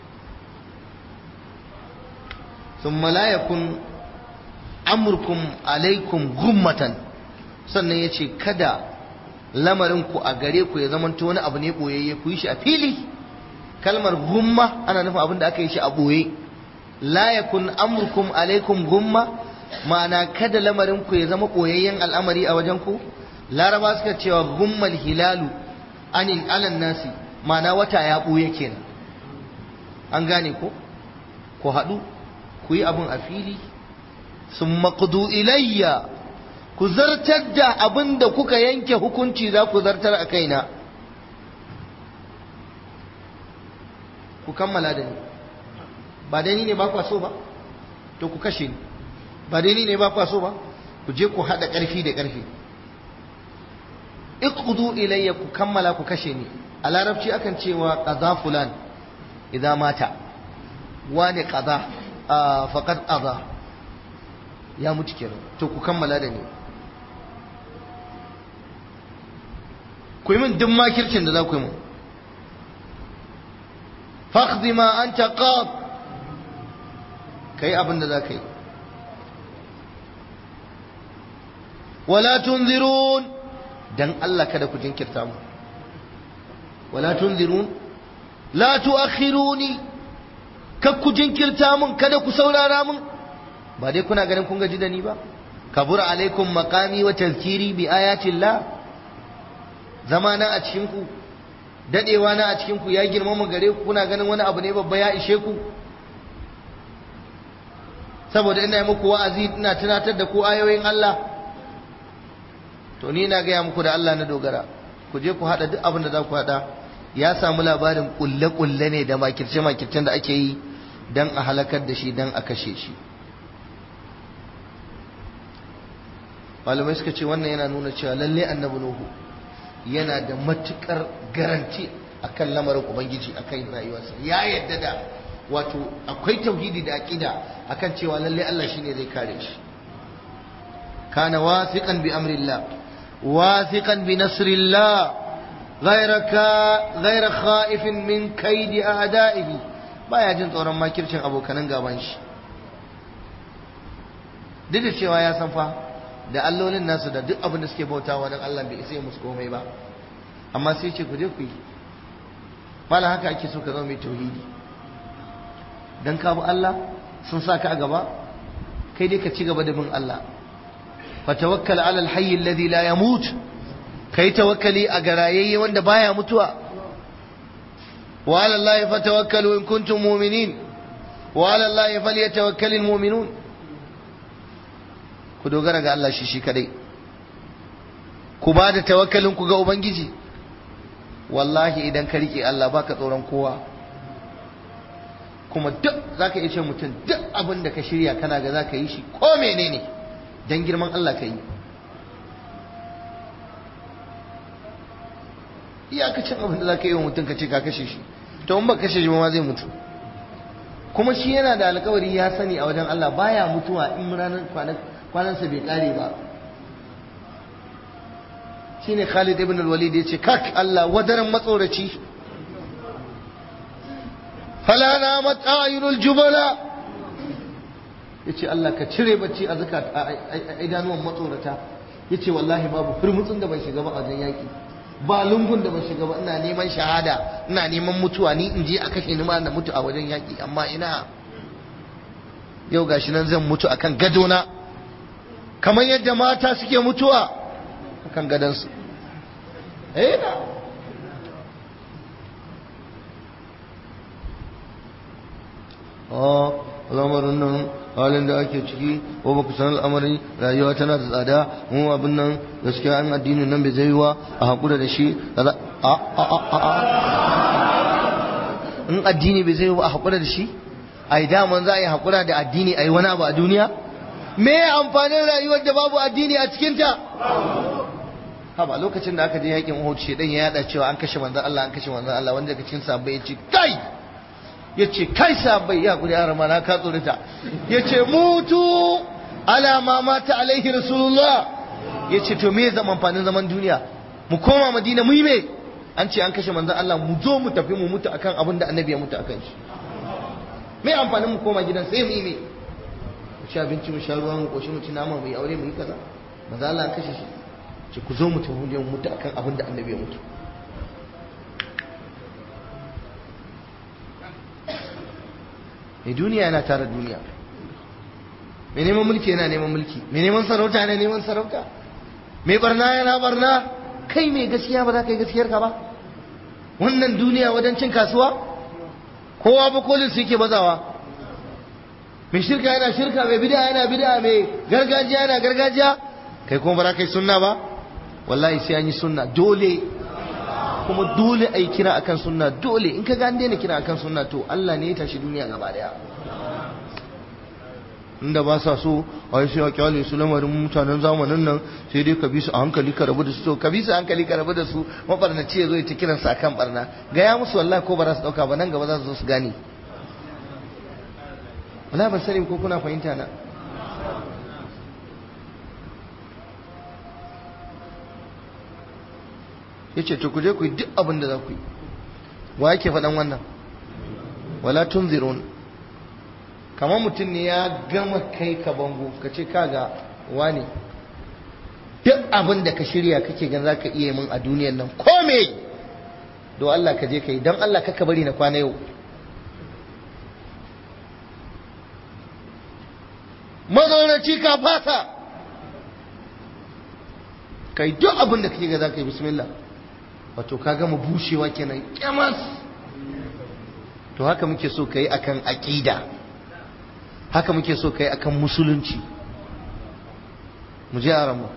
sun malayakun amurkum alaikum gummatan sannan ya ce kada lamarinku a gare ku ya zama wani abu ne ɓoyayye ku yi shi a fili kalmar gumma ana nufin abin da aka yi shi a ɓoye la yakun amurkum alaikum gumma ma'ana kada lamarinku ya zama ɓoyayyen al'amari a wajen ku laraba suka cewa gummal hilalu anil alan nasi ma'ana wata ya ɓuya kenan an gane ko ku haɗu ku yi abin a fili sun maƙudu ilayya ku zartar da abin da kuka yanke hukunci za ku zartar a kaina ku kammala da ni ba dai ni ne ba kwa so ba to ku kashe ni ba dai ni ne ba kwa so ba ku je ku haɗa ƙarfi da ƙarfi iqdu ilayya ku kammala ku kashe ni a larabci akan cewa qadha fulan idan mata wani qada faqad adha ya mutu kenan to ku kammala da ni ku yi min duk makircin da za ku yi min faqdi ma anta qad kai abin da za ka yi wala tunzirun dan Allah kada ku jinkirta mu wala tunzirun la tuakhiruni kak ku jinkirta mun kada ku saurara mun ba dai kuna ganin kun gaji da ni ba kabura alaikum maqami wa tazkiri bi ayati llah zamana a cikin ku dadewa na a cikin ku ya girmama gare ku kuna ganin wani abu ne babba ya ishe ku saboda ina yi muku wa'azi ina tunatar da ku ayoyin Allah to ni na gaya muku da Allah na dogara ku je ku hada duk abin da za ku hada ya samu labarin kulle-kulle ne da makirce-makircen da ake yi don a halakar da shi don a kashe shi malamai suka ce wannan yana nuna cewa lalle annabi Nuhu yana da matukar garanti akan lamarin ubangiji akan rayuwarsa ya yadda da wato akwai tauhidi da aqida akan cewa lalle Allah shine zai kare shi kana wasiqan bi amrillah wasiqan bi nasrillah غير كا غير خائف من كيد أعدائه baya jin tsoron makircin abokanan gaban shi duk da cewa ya san fa da allolin nasu da duk abin da suke bautawa dan Allah bai isa musu komai ba amma sai ce ku je ku yi malan haka ake so ka zama mai tauhidi dan ka bi Allah sun saka a gaba kai dai ka ci gaba da bin Allah fa tawakkal ala al-hayy alladhi la yamut kai tawakkali a garayayye wanda baya mutuwa wa ala allahi fatawakkalu in kuntum mu'minin wa ala allahi falyatawakkalul mu'minun ku dogara ga Allah shi shi kadai ku ba da tawakkalin ku ga ubangiji wallahi idan ka rike Allah baka tsoron kowa kuma duk zaka iya ce mutum duk abin da ka shirya kana ga zaka yi shi ko menene dan girman Allah ka yi iyakacin abin da za ka yi wa mutum ka ce ka kashe shi to in ba kashe shi ma zai mutu kuma shi yana da alkawari ya sani a wajen Allah baya mutuwa in ranar kwanansa bai kare ba shine Khalid ibn al-Walid ya ce kak Allah wadaran matsoraci fala namat ayunul jubala yace Allah ka cire bacci a zakat a idanuwan matsorata yace wallahi babu furmutsin da ban shiga ba a wajen yaki ba lungun da ban shiga ba ina neman shahada ina neman mutuwa ni in je a kashe ni ma na mutu a wajen yaki amma ina yau gashi nan zan mutu akan gadona kamar yadda mata suke mutuwa akan gadansu eh na oh lamarin nan halin da ake ciki ko ba ku san al'amari rayuwa tana da tsada mu abin nan gaskiya an addinin nan bai zai wa a hakura da shi a a a a in addini bai zai wa a hakura da shi ai daman za a yi hakura da addini ai wani abu a duniya me amfanin rayuwar da babu addini a cikin ta haba lokacin da aka je yakin Uhud shedan ya yada cewa an kashe manzon Allah an kashe manzon Allah wanda daga cikin sahabbai ya ce kai yace kai sabai ya guri arama na ka tsorita yace mutu ala ma mata alaihi rasulullah yace to me zaman amfanin zaman duniya mu koma madina mu yi me an ce an kashe manzon Allah mu zo mu tafi mu mutu akan abin da annabi ya mutu akan shi me amfanin mu koma gidan sai mu yi me mu ci abinci mu sha ruwa mu koshi mu ci nama mu yi aure mu yi kaza manzon Allah an kashe shi ce ku zo mu tafi mu mutu akan abin da annabi ya mutu mai duniya yana tare duniya mai neman mulki yana neman mulki mai neman sarauta yana neman sarauta mai barna yana barna kai mai gaskiya ba za ka yi gaskiyar ka ba wannan duniya wajen cin kasuwa kowa ba kolin su yake bazawa mai shirka yana shirka mai bid'a yana bid'a mai gargajiya yana gargajiya kai kuma ba za ka yi sunna ba wallahi sai an yi sunna dole kuma dole a yi kira akan sunna dole in ka ga an daina kira akan sunna to Allah ne ya tashi duniya gaba daya inda ba sa so a yi sai a kyale su lamarin mutanen zamanin nan sai dai ka bi su a hankali ka rabu da su to ka bi su a hankali ka rabu da su mabarnaci ya zo ya ta kiran sa kan barna gaya musu wallahi ko ba za su dauka ba nan gaba za su zo su gane wala ban sani ko kuna fahimta na. yace to ku je ku yi duk abin da za ku yi. wa yake faɗan wannan? wala tunzirun. kamar mutum ne ya gama kai ka bango ka ce kaga wani duk abin da ka shirya kake gan za ka iya min a duniyan nan kome don Allah ka je ka yi, don Allah ka bari na kwana yau. mazaunaci ka fasa kai duk abin da kake ga za ka yi, bismillah. wato ka gama bushewa kenan kyamas. to haka muke so ka yi akan aqida, haka muke so ka yi akan musulunci. mu je aramu.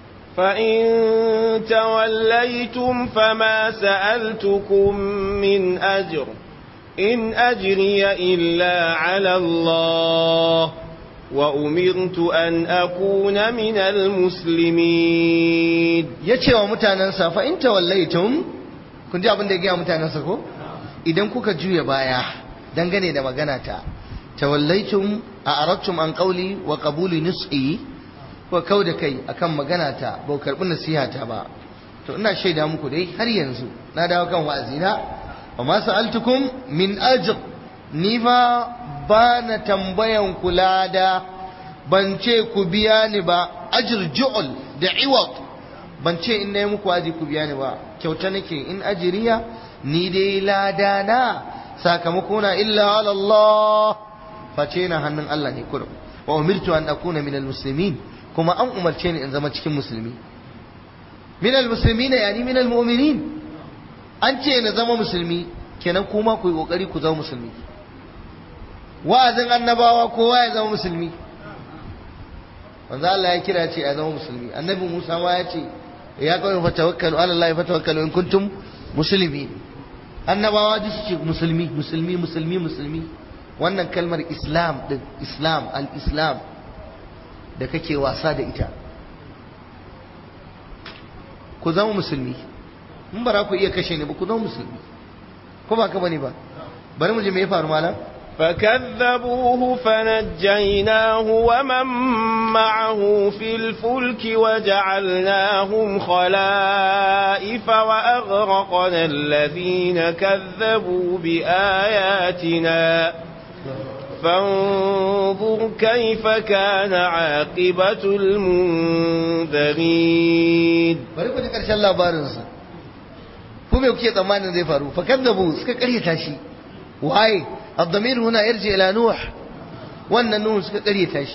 فإن توليتم فما سألتكم من أجر إن أجري إلا على الله وأمرت أن أكون من المسلمين. yace wa mutanansa fa in tawallaitum, kun ji abin da ya ga mutanansa ko? idan kuka juya baya dangane da magana ta, tawallaitum a aradtum an qawli wa qabuli nusi, ko kau da kai akan magana ta ba karbi nasiha ta ba, to ina shaida muku dai har yanzu na dawo kan wa'azina. wa ma sa'altukum min ajr, ni fa ba na tambayan kula da, ban ce ku biya ni ba. ajr ju'ul da iwad, ban ce in nayi muku wazi ku biya ni ba, kyauta nake. in ajriya, ni dai ladana sakamako na illa ala Allah, face na hannun Allah ne kurum. wa umirtu an akuna min almuslimin, kuma an umarce ni in zama cikin musulmi. min almuslimin yani min almu'minin, an ce na zama musulmi, kenan kuma ku yi kokari ku zama musulmi. wa'azin annabawa kowa ya zama musulmi. manzo Allah ya kira ce ya zama musulmi. annabi Musa ma ya ce ya kawai fa tawakkalu ala Allah fa tawakkalu in kuntum muslimin. annabawa duk su ce musulmi musulmi musulmi musulmi. wannan kalmar islam din, islam al-islam da kake wasa da ita, ku zama musulmi. in ba ku iya kashe ni ba ku zama musulmi, ko ba ka bane ba. bari mu je me ya faru malam. فكذبوه فنجيناه ومن معه في الفلك وجعلناهم خلائف وأغرقنا الذين كذبوا بآياتنا فانظر كيف كان عاقبة المنذرين. bari ku ji karshen labarinsa. ku me kuke tsammanin zai faru? fakadzabu, suka karyata shi. waye الضمير هنا يرجع إلى نوح، وأن نوح سكري تاشي.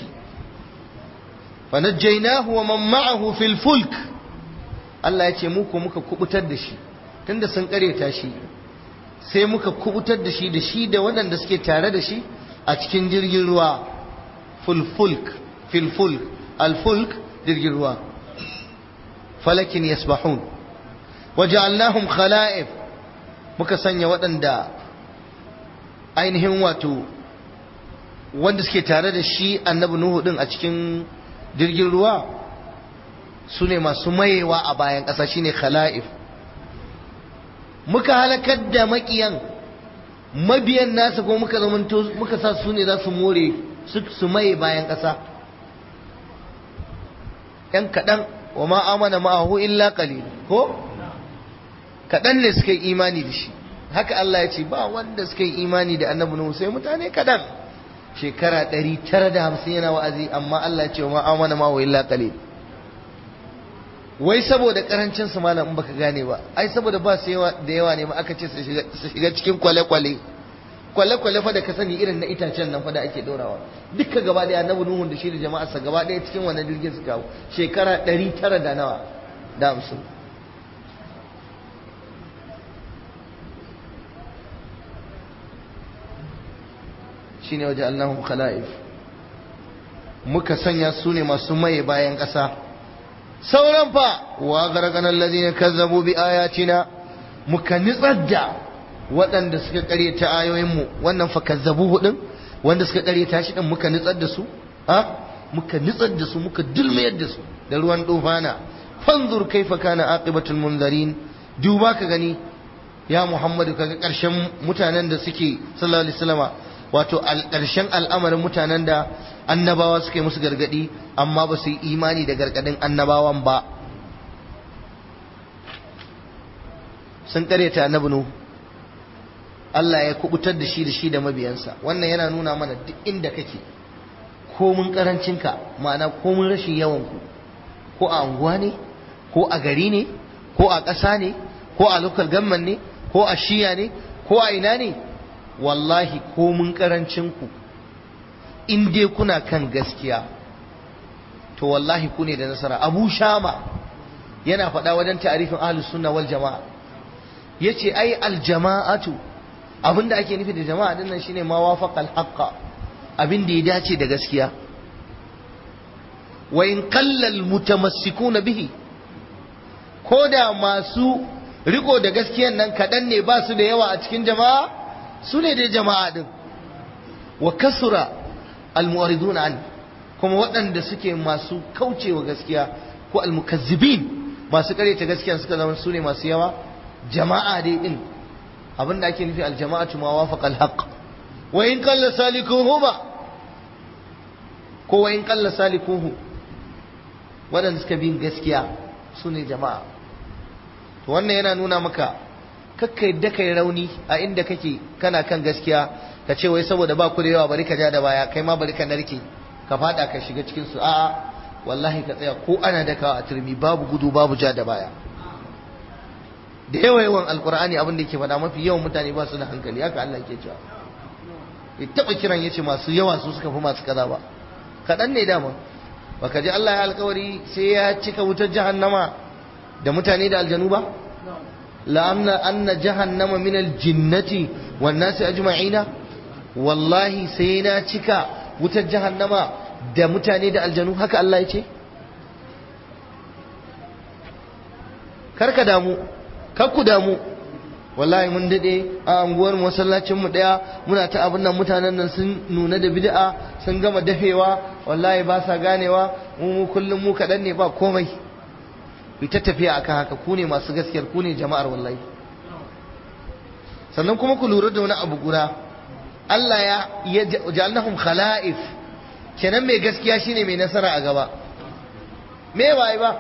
فنجيناه ومن معه في الفلك، الله يتي موكو موكا كبتر دشي تند سنكري تاشي، sai muka kubutar da shi da shi da waɗanda suke tare da shi a cikin jirgin ruwa. fulfulk filfulk alfulk jirgin ruwa. falakin yasbahun waja'alnahum khala'if, muka sanya waɗanda ainihin wato wanda suke tare da shi annabi Nuhu din a cikin jirgin ruwa, su ne masu mayewa a bayan ƙasa, shine khala'if. muka halakar da makiyan, mabiyan nasa ko muka zamanto muka sa su ne za su more su maye bayan ƙasa. ‘yan kaɗan, wa ma amana ma'ahu illa qalil, ko kaɗan ne suka yi imani da shi. haka Allah ya ce ba wanda suka yi imani da annabi Nuhu sai mutane kadan. shekara ɗari tara da hamsin yana wa'azi, amma Allah ya ce wa amana ma wa illa qalil. wai saboda karancin su malam in baka gane ba, ai saboda ba su yawa da yawa ne ma aka ce su shiga cikin kwale-kwale. kwale-kwale fa da ka sani irin na itacen nan fa da ake dorawa, dukka gaba daya annabi Nuhu da shi da jama'arsa gaba daya cikin wannan jirgin su kawo shekara ɗari tara da nawa da hamsin. shine waje Allahum khala'if, muka sanya su ne masu maye bayan ƙasa. sauran fa wa garganan ladina kazzabu bi ayatina, muka nitsar da waɗanda suka ƙaryata ayoyinmu. wannan fa kazzabu hudin wanda suka ƙaryata shi din muka nitsar da su, ha muka nitsar da su, muka dulmiyar da su da ruwan dufana. fanzur kaifa kana aqibatul munzarin, duba ka gani ya Muhammadu kaga ƙarshen mutanen da suke sallallahu alaihi wasallama wato ƙarshen al'amarin mutanen da annabawa suka yi musu gargadi amma ba su yi imani da gargadin annabawan ba. Sun karyata annabi Nuhu, Allah ya kubutar da shi da shi da mabiyansa. Wannan yana nuna mana duk inda kake, komun karancinka, ma'ana komun rashin yawanku, ko a unguwa ne, ko a gari ne, ko a ƙasa ne, ko a local government ne, ko a shiya ne, ko a ina ne, wallahi komun karancinku, in dai kuna kan gaskiya, to wallahi ku ne da nasara. Abu Shama yana faɗa wajen ta'arifin ahlus sunna wal jama'a, yace ai aljama'atu, abinda ake nufi da jama'a din nan shine ma wafaqal haqqa, abinda ya dace da gaskiya. Wa in qallal mutamassikuna bihi, koda masu riko da gaskiyan nan kadan ne, ba su da yawa a cikin jama'a, su ne da jama'a din. Wa kasura almu'riduna an, kuma waɗanda suke masu kaucewa gaskiya ko almukazzibin, masu karyata gaskiya suka zama su ne masu yawa. Jama'a dai din abinda ake nufi aljama'atu ma wafaqa alhaq. Wa in qalla salikuhuma, ko wa in qalla salikuhu, wadanda suka bin gaskiya sune jama'a. To wannan yana nuna maka kakka yadda kai rauni a inda kake kana kan gaskiya ka ce wai saboda ba ku da yawa bari ka ja da baya, kai ma bari ka narke ka fada ka shiga cikin su. A'a, wallahi ka tsaya, ko ana dakawa a turmi, babu gudu babu ja da baya. Da yawa yawan alkur'ani abin da yake faɗa, mafi yawan mutane ba su da hankali, haka Allah yake cewa. Bai taɓa kiran yace masu yawa su suka fi masu kaza ba, kaɗan ne dama. Baka ji Allah ya alkawari sai ya cika wutar jahannama da mutane da aljanu ba? la'amna anna jahannama min aljinnati wan nasi ajma'ina, wallahi sai na cika wutar jahannama da mutane da aljanu, haka Allah ya ce. Karka damu, kakku damu, wallahi mun dade a anguwar masallacin mu daya muna ta abin nan, mutanen nan sun nuna da bid'a, sun gama dafewa, wallahi ba sa ganewa, mu kullum mu kadan ne ba komai. Ku ta tafiya akan haka, ku ne masu gaskiyar, ku ne jama'ar wallahi. Sannan kuma ku lura da wani abu guda, Allah ya ja'alnahum khala'if, kenan mai gaskiya shine mai nasara a gaba. Me bai ba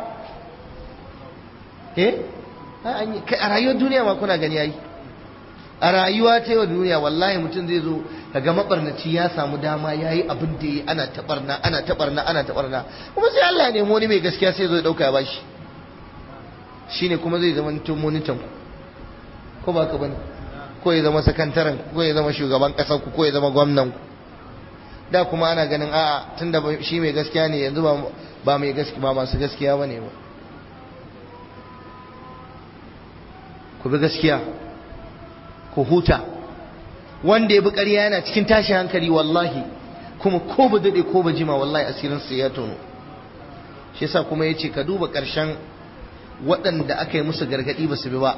eh a rayuwar duniya ma kuna gani yayi, a rayuwa ta yau duniya wallahi mutum zai zo kaga mabarnaci ya samu dama yayi abin da yi, ana tabarna ana tabarna ana tabarna, kuma sai Allah ya nemo wani mai gaskiya sai zo ya dauka ya bashi, shine kuma zai zama mutum monitan ku, ko ba ka bane, ko ya zama sakantaren, ko ya zama shugaban kasar ku, ko ya zama gwamnan ku. Da kuma ana ganin a'a tunda shi mai gaskiya ne, yanzu ba ba mai gaskiya ba masu gaskiya bane ba. Ku bi gaskiya, ku huta. Wanda ya bi ƙarya yana cikin tashin hankali wallahi, kuma ko ba daɗe ko ba jima wallahi asirin su ya tono. Shi yasa kuma ya ce ka duba ƙarshen waɗanda aka yi musu gargaɗi ba su bi ba,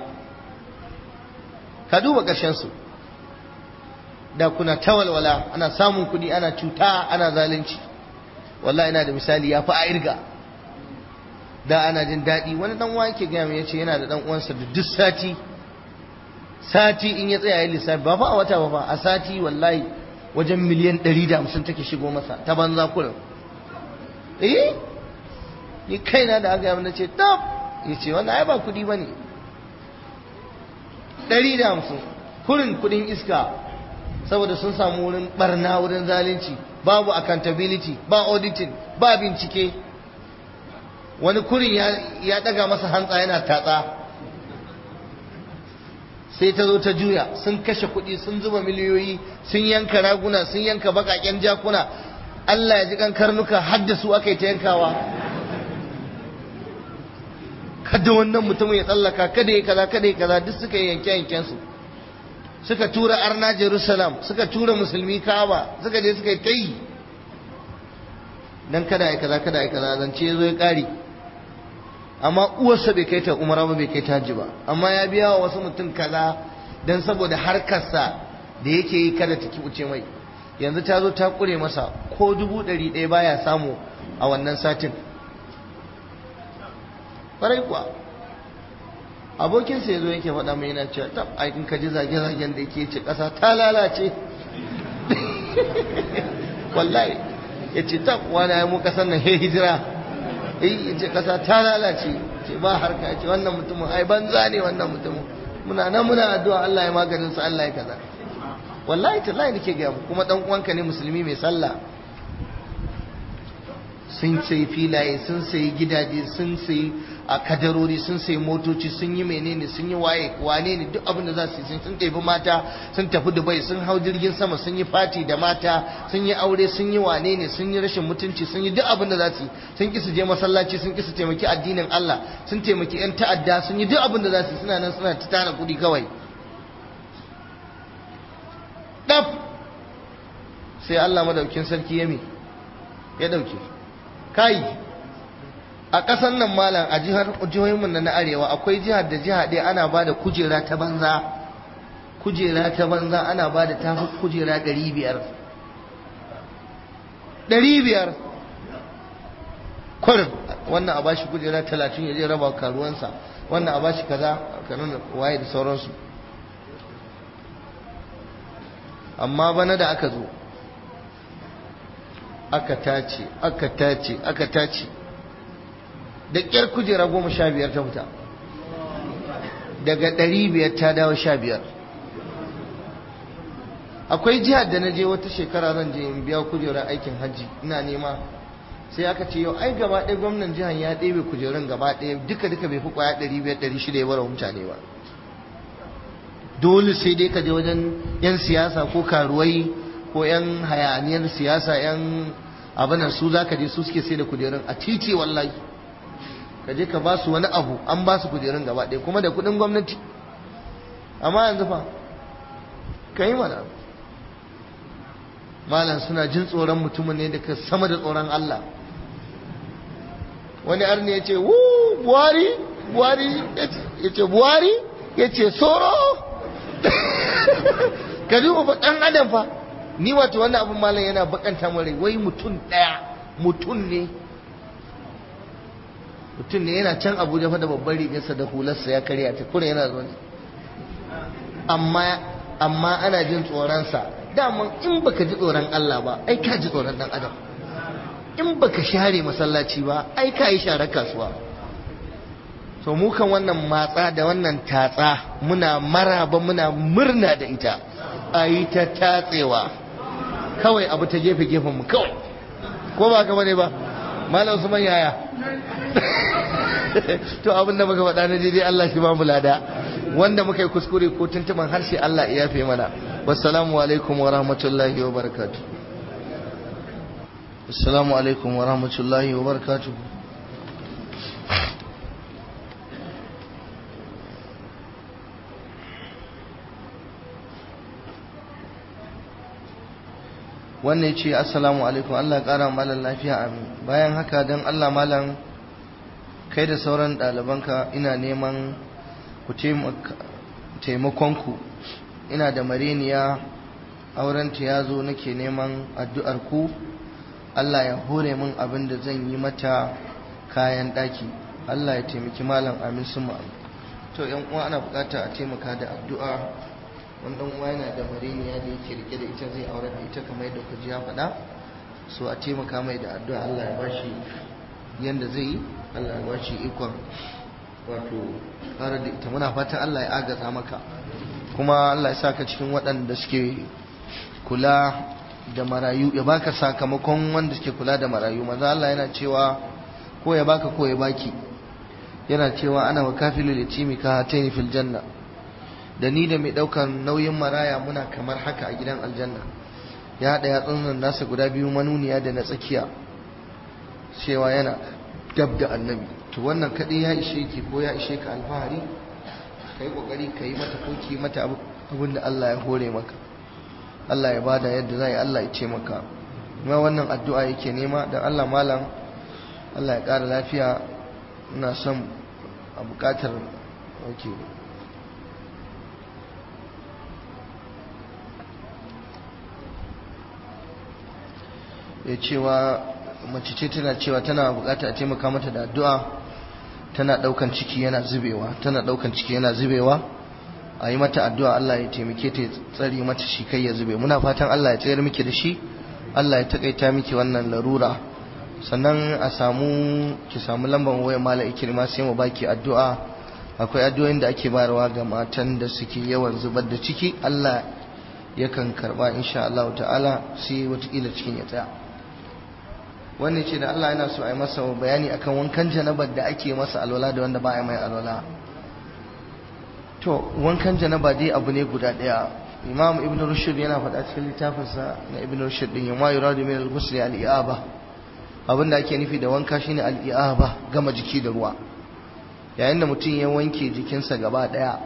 ka duba ƙarshen su. Da kuna tawalwala, ana samun kuɗi, ana cuta, ana zalunci, wallahi ina da misali ya fi a irga. Da ana jin daɗi. Wani ɗan uwa yake gaya ya ce yana da ɗan uwansa da duk sati sati in ya tsaya ya lissafi, ba fa a wata ba fa, a sati wallahi wajen miliyan ɗari da hamsin take shigo masa ta banza kullum. Eh ni kaina da aka yi na ce tab, ya ce wannan ai ba kuɗi ba ne, ɗari da hamsin kurin kuɗin iska, saboda sun samu wurin barna, wurin zalunci, babu accountability, ba auditing, ba bincike. Wani kurin ya daga masa hantsa yana tatsa, sai ta zo ta juya, sun kashe kuɗi, sun zuba miliyoyi, sun yanka raguna, sun yanka bakaken jakuna, Allah ya ji kan karnuka har da su aka yi ta yankawa. Kada wannan mutumin ya tsallaka, kada ya kaza, kada ya kaza, duk suka yi yanke yanken su. Suka tura arna Jerusalem, suka tura musulmi Kaaba, suka je suka yi ta yi dan kada ya kaza, kada ya kaza, zance ya zo ya ƙare. Amma uwarsa bai kai ta umara ba, bai kai ta hajji ba, amma ya biya wa wasu mutum kaza dan saboda harkarsa da yake yi kada ta kibuce mai. Yanzu ta zo ta kure masa, ko dubu ɗari ɗaya baya samu a wannan satin. Farai kuwa abokinsa ya zo yake faɗa mai, yana cewa tab ai in ka ji zage-zagen da yake ce ƙasa ta lalace. wallahi ya ce ta wani ya mu kasar nan hijira ya ce kasa ta lalace ce ba harka ya ce wannan mutumin ai banza ne wannan mutumin muna nan muna addu'a Allah ya maganin sa Allah ya kaza wallahi tallahi nake ga mu kuma dan uwanka ne musulmi mai sallah sun sai filaye sun sai gidaje sun sai a kadarori sun sai motoci sun yi menene sun yi waye wane ne duk abin da za su yi sun ɗebi mata sun tafi Dubai sun hau jirgin sama sun yi fati da mata sun yi aure sun yi wane ne sun yi rashin mutunci sun yi duk abin da za su yi sun ki su je masallaci sun ki su taimaki addinin Allah sun taimaki yan ta'adda sun yi duk abin da za su yi suna nan suna ta tara kuɗi kawai daf sai Allah madaukin sarki ya me ya dauke kai a ƙasar nan malam a jihar jihohinmu na arewa akwai jihar da jiha ɗaya ana ba da kujera ta banza kujera ta banza ana ba da tafi kujera ɗari biyar ɗari biyar kurin wannan a bashi kujera talatin ya je raba karuwansa wannan a bashi kaza kanun waye da sauransu amma bana da aka zo aka tace aka tace aka tace da ƙyar kujera goma sha biyar ta fita daga ɗari biyar ta dawo sha biyar akwai jihar da na je wata shekara zan je in biya kujerar aikin hajji ina nema sai aka ce yau ai gaba ɗaya gwamnan jihar ya ɗebe kujerun gaba ɗaya duka duka bai fi kwaya ɗari biyar ɗari shida ya bara mutane ba dole sai dai ka je wajen yan siyasa ko karuwai ko yan hayaniyar siyasa yan abinan su za ka je su suke sai da kujerun a titi wallahi ka je ka ba su wani abu an ba su kujerun gaba ɗaya kuma da kuɗin gwamnati amma yanzu fa ka yi mana malam suna jin tsoron mutumin ne da ka sama da tsoron Allah wani arni ya ce wu buhari buhari ya ce buhari ya ce soro ka duba fa ɗan adam fa ni wato wannan abin malam yana bakanta mu rai wai mutum ɗaya mutum ne mutum ne yana can Abuja fa da babbar rigarsa da hularsa ya karya ta kuma yana zuwa amma amma ana jin tsoronsa daman in baka ji tsoron Allah ba ai ka ji tsoron dan adam in baka share masallaci ba ai ka yi share kasuwa so mu kan wannan matsa da wannan tatsa muna maraba muna murna da ita ayi ta tatsewa kawai abu ta gefe gefen mu kawai ko ba ka bane ba malam Usman yaya to abin da muka faɗa na daidai Allah shi ba mu lada wanda muka yi kuskure ko tuntuban harshe Allah ya yafe mana wassalamu alaikum wa rahmatullahi wa barakatuh assalamu alaikum wa rahmatullahi wa barakatuh wannan ce assalamu alaikum Allah ƙara malam lafiya amin bayan haka don Allah malam kai da sauran ɗalibanka ina neman ku taimakonku ina da mareniya aurenta ya zo nake neman addu'ar ku Allah ya hore min abin da zan yi mata kayan ɗaki Allah ya taimaki malam amin su to yan uwa ana bukata a taimaka da addu'a wanda uwa yana da mareniya da yake rike da ita zai aure da ita kamar yadda kuji ya faɗa so a taimaka mai da addu'a Allah ya bashi yanda zai yi Allah ya bashi ikon wato fara da ita muna fatan Allah ya agaza maka kuma Allah ya saka cikin waɗanda suke kula da marayu ya baka sakamakon wanda suke kula da marayu maza Allah yana cewa ko ya baka ko ya baki yana cewa ana wa kafilul yatimi ka hataini fil janna da ni da mai daukan nauyin maraya muna kamar haka a gidan aljanna ya haɗa yatsun nasa guda biyu manuniya da na tsakiya cewa yana dab da annabi to wannan kaɗai ya ishe ki ko ya ishe ka alfahari ka yi ƙoƙari ka yi mata ko ki mata abin da Allah ya hore maka Allah ya bada yadda za yi Allah ya ce maka kuma wannan addu'a yake nema don Allah malam Allah ya ƙara lafiya ina son a buƙatar okay. ya cewa mace ce tana cewa tana bukata a taimaka mata da addu'a tana daukan ciki yana zubewa tana daukan ciki yana zubewa a yi mata addu'a Allah ya taimake ta ya tsare mata shi kai ya zube. Muna fatan Allah ya tsayar miki da shi, Allah ya takaita miki wannan larura. Sannan a samu ki samu lambar wayar Malam Ikirma sai mu baki addu'a. Akwai addu'o'in da ake bayarwa ga matan da suke yawan zubar da ciki, Allah yakan karba insha Allah ta'ala, sai watakila cikin ya tsaya. Wannan ce da Allah yana so a yi masa bayani akan wankan janabar da ake masa alwala da wanda ba a mai alwala. To wankan janaba dai abu ne guda daya. Imam Ibn Rushd yana faɗa cikin littafinsa na Ibn Rushd din, yamma yuradu min al-ghusl al-i'aba, abinda ake nufi da wanka shine al-i'aba, gama jiki da ruwa. Yayin da mutum ya wanke jikinsa gaba daya,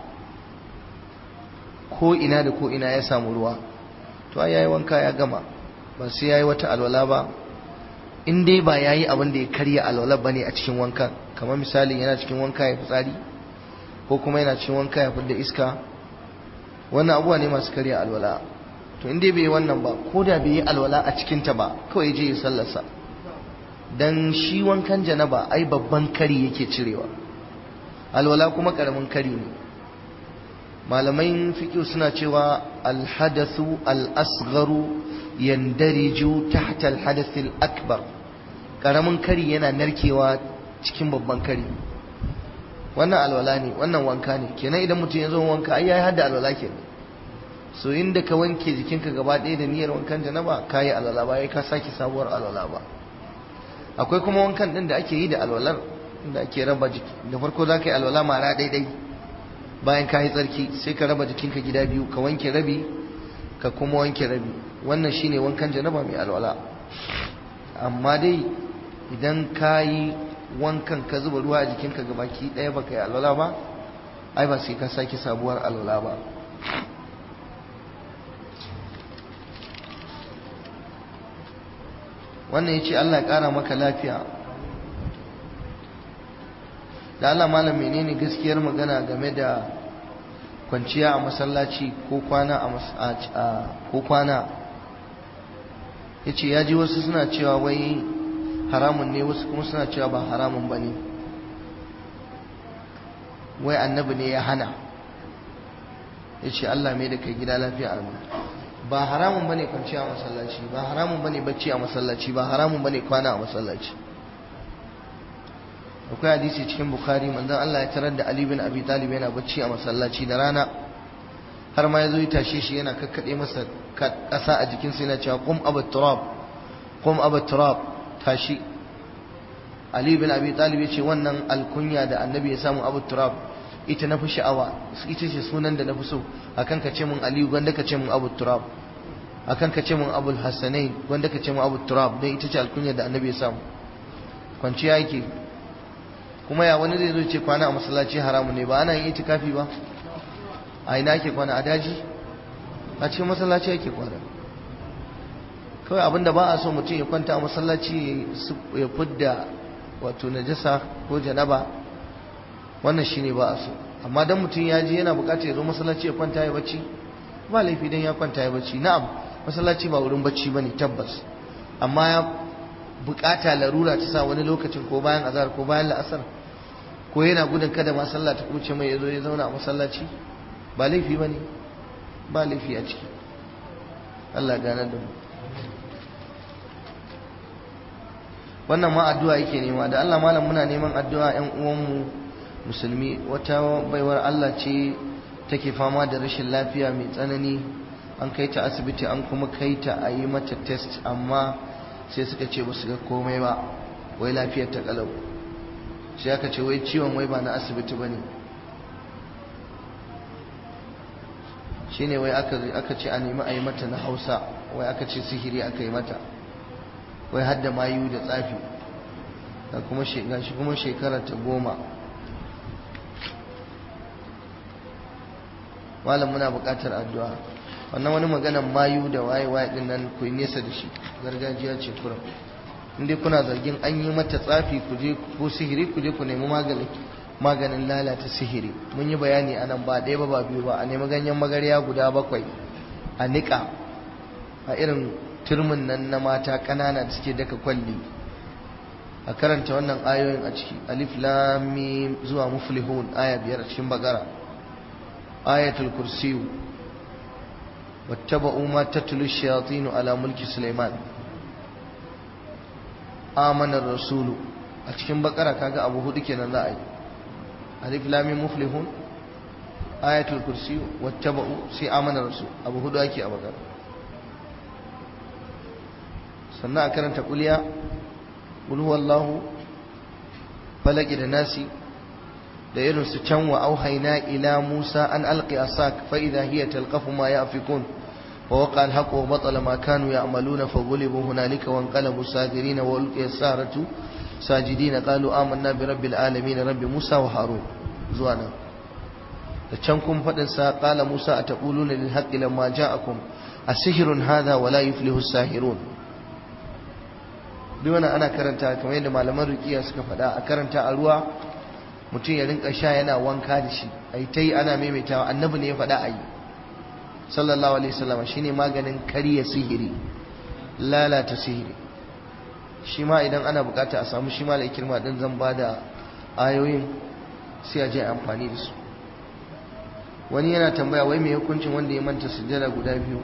ko ina da ko ina ya samu ruwa, to ai yayi wanka ya gama, ba sai yayi wata alwala ba. In dai ba yayi abin da ya karya alwala bane a cikin wankan, kamar misali yana cikin wanka ya fitsari, ko kuma yana cikin wanka ya fidda iska, wannan abuwa ne masu karya alwala. To in dai bai yi wannan ba, ko da bai yi alwala a cikin ta ba, kawai je ya sallarsa. Dan shi wankan janaba ai babban kari yake cirewa, alwala kuma karamin kari ne. Malamai fiqh suna cewa al-hadathu al-asgharu yandariju tahta al-hadath al-akbar, karamin kari yana narkewa cikin babban kari. Wannan alwala ne, wannan wanka ne. Kenan idan mutum ya zo wanka ai yayi hadda alwala kenan. So inda ka wanke jikinka gaba ɗaya da niyyar wankan janaba, kai alwala ba, yayi ka saki sabuwar alwala ba. Akwai kuma wankan din da ake yi da alwalar, inda ake raba jiki. Da farko za ka yi alwala mara daidai, bayan ka yi tsarki sai ka raba jikinka gida biyu, ka wanke rabi ka kuma wanke rabi. Wannan shine wankan janaba mai alwala. Amma dai idan ka yi wankan ka zuba ruwa a jikinka gabaki ɗaya baka yi alwala ba, ai ba sai ka sake sabuwar alwala ba. Wannan yace Allah ya ƙara maka lafiya. Da Allah malam, menene gaskiyar magana game da kwanciya a masallaci ko kwana a ko kwana? Yace ya ji wasu suna cewa wai haramun ne, wasu kuma suna cewa ba haramun bane, wai annabi ne ya hana. Yace Allah mai da kai gida lafiya. Amin. Ba haramun bane kwanciya a masallaci, ba haramun bane bacci a masallaci, ba haramun bane kwana a masallaci. Akwai hadisi cikin Bukhari, manzon Allah ya tarar da Ali bin Abi Talib yana bacci a masallaci da rana, har ma yazo ya tashe shi yana kakkade masa kasa a jikinsa yana cewa qum abat turab, qum abat turab, tashi. Ali bin Abi Talib ya ce wannan alkunya da annabi ya samu abu turab ita na fi sha'awa, ita ce sunan da na fi so, akan ka ce mun Aliyu gwanda ka ce mun abu turab, akan ka ce mun abul hassanain gwanda ka ce mun abu turab, don ita ce alkunya da annabi ya samu. Kwanciya yake. Kuma ya wani zai zo ce kwana a masallaci haramu ne? Ba ana yin itikafi ba? A ina ake kwana? A daji? A cikin masallaci ake kwana. Kawai abinda ba a so mutum ya kwanta a masallaci ya fidda wato najasa ko janaba, wannan shine ba a so. Amma dan mutum ya ji yana bukatar ya zo masallaci ya kwanta ya bacci, ba laifi dan ya kwanta ya bacci. Na'am, masallaci ba wurin bacci bane tabbas, amma ya bukata larura ta sa wani lokacin ko bayan azhar ko bayan la'asar, ko yana gudun kada ma sallah ta kuce mai yazo ya zauna a masallaci, ba laifi bane, ba laifi a ciki. Allah ganar da mu. Wannan ma addu'a yake nema, da Allah malam muna neman addu'a ƴan uwanmu musulmi. Wata baiwar Allah ce take fama da rashin lafiya mai tsanani, an kai ta asibiti an kuma kai ta a yi mata test, amma sai suka ce ba su ga komai ba, wai lafiyar ta kalau. Sai aka ce wai ciwon wai ba na asibiti ba ne, shi ne wai aka ce a nemi a yi mata na Hausa, wai aka ce sihiri aka yi mata, wai hadda mayu da tsafi, ga shi kuma shekarar ta goma. Malam muna buƙatar addu'a. Wannan wani maganan mayu da waye waye din nan ku nesa da shi, gargajiya ce kurum. Indai kuna zargin an yi mata tsafi ku je ko sihiri, ku je ku nemi maganin maganin lalata sihiri. Mun yi bayani anan ba ɗaya ba ba biyu ba, a nemi ganyen magarya guda bakwai a niƙa a irin turmin nan na mata ƙanana da suke daka kwalli, a karanta wannan ayoyin a ciki, alif lam mim zuwa muflihun aya biyar a cikin Bakara. ayatul kursi wattaba'u ma tatlu ash-shayatin ala mulki Sulaiman, amana ar-rasulu. A cikin bakara kaga abu hudu kenan za a yi, alif lam mim muflihun, ayatul kursi wattaba'u sai amana ar-rasul, abu hudu ake a bakara. sannan a karanta kuliya qul huwallahu falaki da nasi da irin su can wa auhayna ila Musa an alqi asak fa idha hiya talqafu ma yafikun wa waqa al-haqq wa batala ma kanu ya'maluna fa ghulibu hunalika wa anqalabu sagirin wa ulqiya as-saratu sajidin qalu amanna bi rabbil alamin rabbi Musa wa Harun zuwa nan da can kun fadin sa qala Musa ataquluna lil haqqi lamma ja'akum asihrun hadha wa la yuflihu as-sahirun. duk wannan ana karanta kamar yadda malaman ruqiya suka faɗa, a karanta a ruwa mutum ya rinka sha yana wanka da shi, ai tai ana maimaitawa, annabi ne ya faɗa ayi sallallahu alaihi wasallam, shine maganin kariya sihiri, lalata sihiri. shi ma idan ana bukata a samu shi malai kirma din zan bada ayoyin sai a je amfani da su. wani yana tambaya wai me hukuncin wanda ya manta sujjada guda biyu,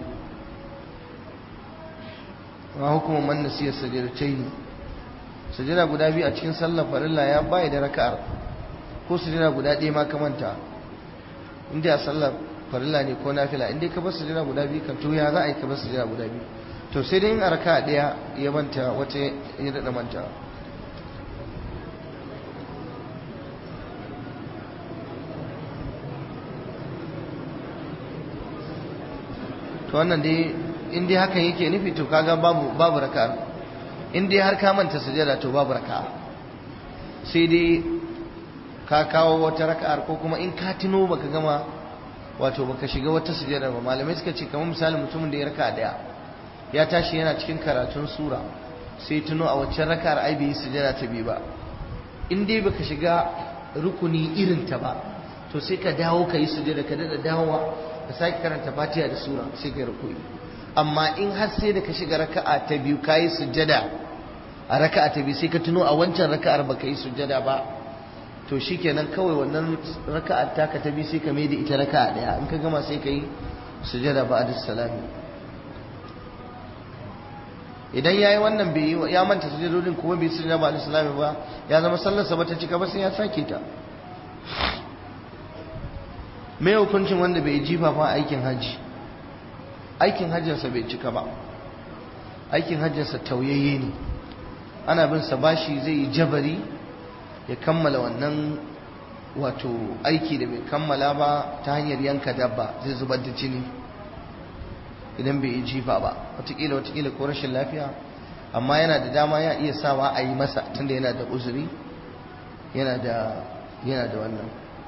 wa hukuman man nasiya sajadatayn. sujjada guda biyu a cikin sallar farilla ya bai da raka'ar, ko sujjada guda ɗaya ma ka manta, inda a sallar farilla ne ko nafila, inda ka bar sujjada guda biyu kan to ya za a yi ka bar sujjada guda biyu? to sai dai in a raka'a ɗaya ya manta wata ya daɗa manta. to wannan dai in dai hakan yake nufi to kaga babu babu raka'a, in dai har ka manta sujada to babu raka'a, sai dai ka kawo wata raka'ar ko kuma in ka tuno baka gama wato baka shiga wata sujada ba. malamai suka ce kamar misali mutumin da ya raka'a daya ya tashi yana cikin karatun sura sai tuno a waccan raka'ar ai bai sujada ta biyu ba, in dai baka shiga rukuni irin ta ba to sai ka dawo ka yi sujada, ka dada dawowa ka sake karanta fatiha da sura sai ka rukuyi. amma in har sai da ka shiga raka'a ta biyu ka yi sujada a raka'a ta biyu sai ka tuno a wancan raka'ar baka yi sujada ba, to shikenan kawai wannan raka'ar taka ta biyu sai ka mai da ita raka'a daya, in ka gama sai ka yi sujada ba'da salami. idan yayi wannan bai yi ya manta sujudodin kuma bai sujada ba'da salami ba, ya zama sallar sa bata cika ba sai ya sake ta. me hukuncin wanda bai jifa fa aikin haji? aikin hajjinsa bai cika ba, aikin hajjinsa tauyayye ne, ana bin sa bashi zai yi jabari ya kammala wannan wato aiki da bai kammala ba ta hanyar yanka dabba, zai zubar da jini idan bai yi jifa ba, watakila watakila ko rashin lafiya, amma yana da dama ya iya sawa a yi masa tunda yana da uzuri, yana da yana da wannan.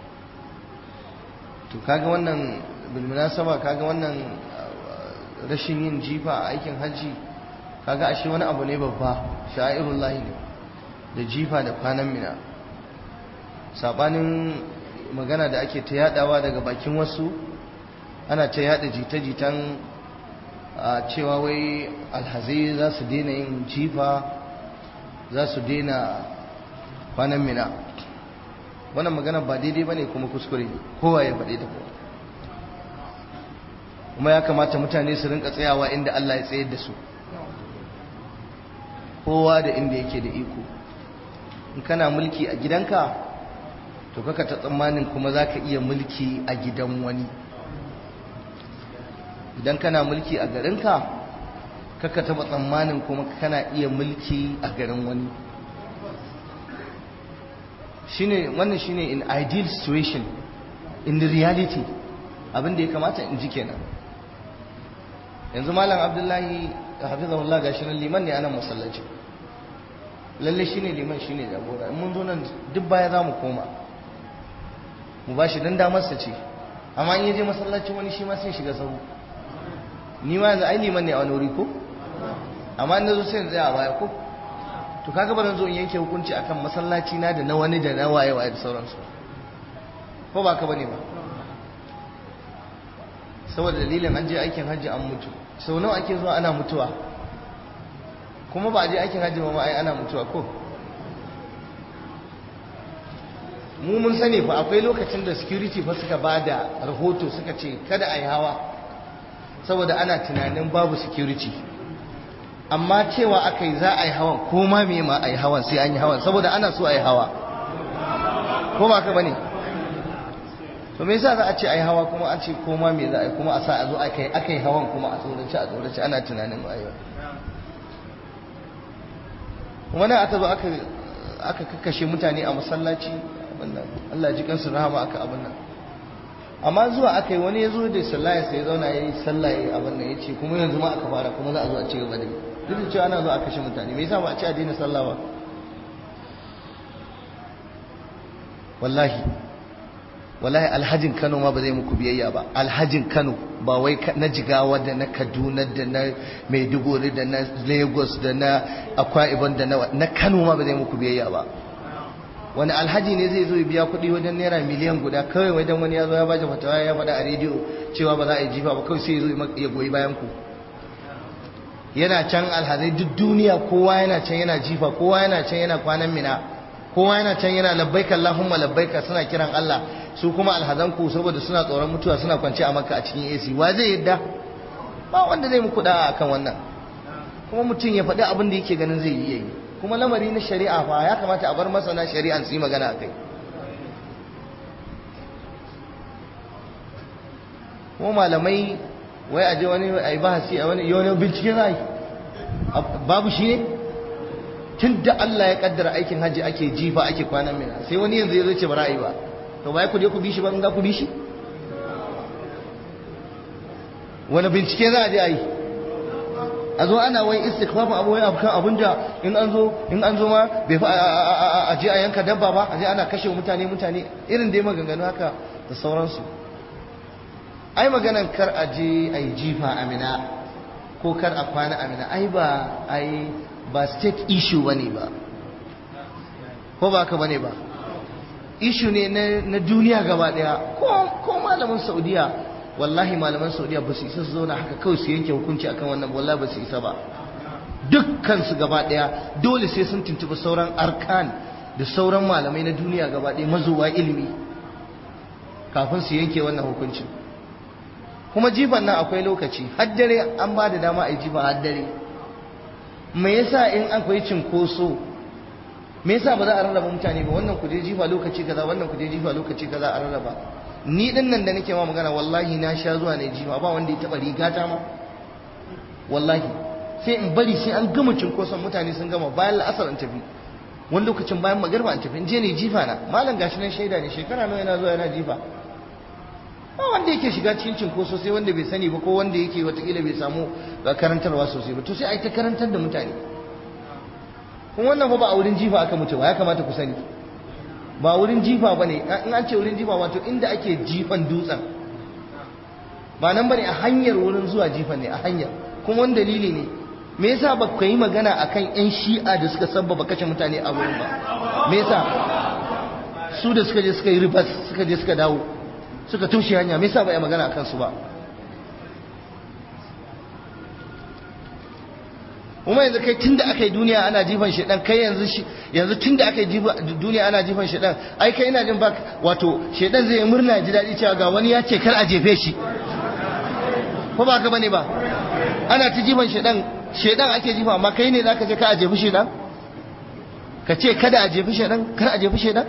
to kaga wannan bilmunasaba, kaga wannan rashin yin jifa a aikin hajji, kaga ashe wani abu ne babba, sha'irullahi ne da jifa da kwanan mina. sabanin magana da ake ta yadawa daga bakin wasu, ana ta yada jita-jitan a cewa wai alhazai za su daina yin jifa, za su daina kwanan mina. wannan magana ba daidai bane kuma kuskure ne, kowa ya faɗi da kowa. kuma ya kamata mutane su rinka tsayawa inda Allah ya tsayar da su, kowa da inda yake da iko. in kana mulki a gidanka to kaka ta tsammanin kuma za ka iya mulki a gidan wani. idan kana mulki a garinka kaka taɓa tsammanin kuma kana iya mulki a garin wani. shine wannan shine in ideal situation, in the reality abin da ya kamata in ji kenan. yanzu malam Abdullahi hafizahullah gashi nan liman ne anan masallaci, lalle shine liman shine jagora. in mun zo nan duk baya za mu koma mu bashi dan damar sa ce, amma in yaje masallacin wani shi ma sai shiga sahu. ni ma yanzu ai liman ne a wani wuri ko, amma in nazo sai in tsaya a baya ko, to kaga ba zan zo in yanke hukunci akan masallaci na da na wani da na waye waye da sauransu, ko ba ka bane ba. saboda dalilin an je aikin hajji an mutu, sau nawa ake zuwa ana mutuwa, kuma ba a je aikin hajji ba ma ai ana mutuwa ko. mu mun sani fa akwai lokacin da security fa suka ba da rahoto suka ce kada a yi hawa saboda ana tunanin babu security, amma cewa aka yi za a yi hawan ko ma me ma a yi hawan sai an yi hawan saboda ana so a yi hawa, ko ba ka bane? to me yasa za a ce a yi hawa kuma an ce ko ma me za a yi kuma a sa a zo aka yi aka yi hawan kuma a tsorace a tsorace ana tunanin ayyuka kuma nan aka zo aka aka kakkashe mutane a masallaci abin nan Allah ji kansu rahama aka abin nan, amma zuwa aka yi wani ya zo da sallah ya sai zauna ya yi sallah ya yi abin nan ya ce kuma yanzu ma aka fara kuma za a zo a ci gaba da yi, duk da cewa ana zo a kashe mutane, me yasa ba a ci a daina sallah ba? wallahi wallahi alhajin Kano ma ba zai muku biyayya ba, alhajin Kano ba wai na Jigawa da na Kaduna da na Maiduguri da na Lagos da na Akwa Ibom da na na Kano ma ba zai muku biyayya ba. Wani alhaji ne zai zo ya biya kuɗi wajen naira miliyan guda kawai wajen wani ya zo ya baje fatawa ya faɗa a rediyo cewa ba za a yi jifa ba, kawai sai ya zo ya goyi bayan ku? Yana can alhazai duk duniya kowa yana can yana jifa, kowa yana can yana kwanan mina, kowa yana can yana labbaika Allahumma labbaika suna kiran Allah, su kuma alhazanku saboda suna tsoron mutuwa suna kwance a Makka a cikin A C. Wa zai yadda? Ba wanda zai muku da'a akan wannan. Kuma mutum ya faɗi abin da yake ganin zai yi yayi. Kuma lamari na shari'a fa ya kamata a bar masana shari'an su yi magana akai. Kuma malamai wai aje wani ai bahasi a wani yau bincike zai babu shi ne? Tun da Allah ya kaddara aikin hajji ake jifa ake kwanan mina, sai wani yanzu ya zo ce ba ra'ayi ba, to bai ku je ku bi shi ba, in za ku bi shi wani bincike za a je a yi? A zo ana wai istighfafin abu wai abukan abinda in an zo in an zo ma bai fa a je a yanka dabba ba, a je ana kashe mutane mutane irin dai maganganu haka da sauransu. Ai maganan kar a je a yi jifa amina ko kar a kwana amina ai ba ai ba state issue bane ba, ko ba ka bane ba, issue ne na duniya gaba daya. Ko malaman Saudiya, wallahi malaman Saudiya ba su isa su zauna haka kawai su yanke hukunci akan wannan, wallahi ba su isa ba. Dukkan su gaba daya dole sai sun tuntubi sauran arkan da sauran malamai na duniya gaba daya mazuwa ilimi kafin su yanke wannan hukuncin. Kuma jifan nan akwai lokaci, har dare an ba da dama a yi jifa har dare. Me yasa in akwai cinkoso me yasa ba za a rarraba mutane ba, wannan ku je jifa lokaci kaza wannan ku je jifa lokaci kaza a rarraba? Ni din nan da nake ma magana wallahi na sha zuwa ne jifa, ba wanda ya taba rigata ma wallahi, sai in bari sai an gama cinkoson mutane sun gama, bayan la'asar an tafi, wani lokacin bayan magarba an tafi in je ne jifa na. Malam gashi nan shaida ne, shekara nawa yana zuwa yana jifa, ba wanda yake shiga cikin cinkoso sai wanda bai sani ba ko wanda yake watakila bai samu karantarwa sosai ba, to sai a yi ta karantar da mutane. kuma wannan fa ba a wurin jifa aka mutu ba, ya kamata ku sani ba wurin jifa ba ne. In an ce wurin jifa wato inda ake jifan dutsen, ba nan ba ne, a hanyar wurin zuwa jifan ne, a hanyar. kuma wani dalili ne, me yasa ba ka yi magana akan yan shi'a da suka sabbaba kashe mutane a wurin ba? Me yasa su da suka je suka yi ribas suka je suka dawo suka toshe hanya, me yasa ba ya magana akan su ba? kuma yanzu kai tunda aka yi duniya ana jifan shedan, kai yanzu yanzu tunda aka yi duniya ana jifan shedan, ai kai ina jin ba wato shedan zai murna ji dadi cewa ga wani ya ce kar a jefe shi, ko ba ka bane ba? Ana ta jifan shedan, shedan ake jifa, amma kai ne zaka je ka a jefi shedan, ka ce kada a jefi shedan, kar a jefi shedan?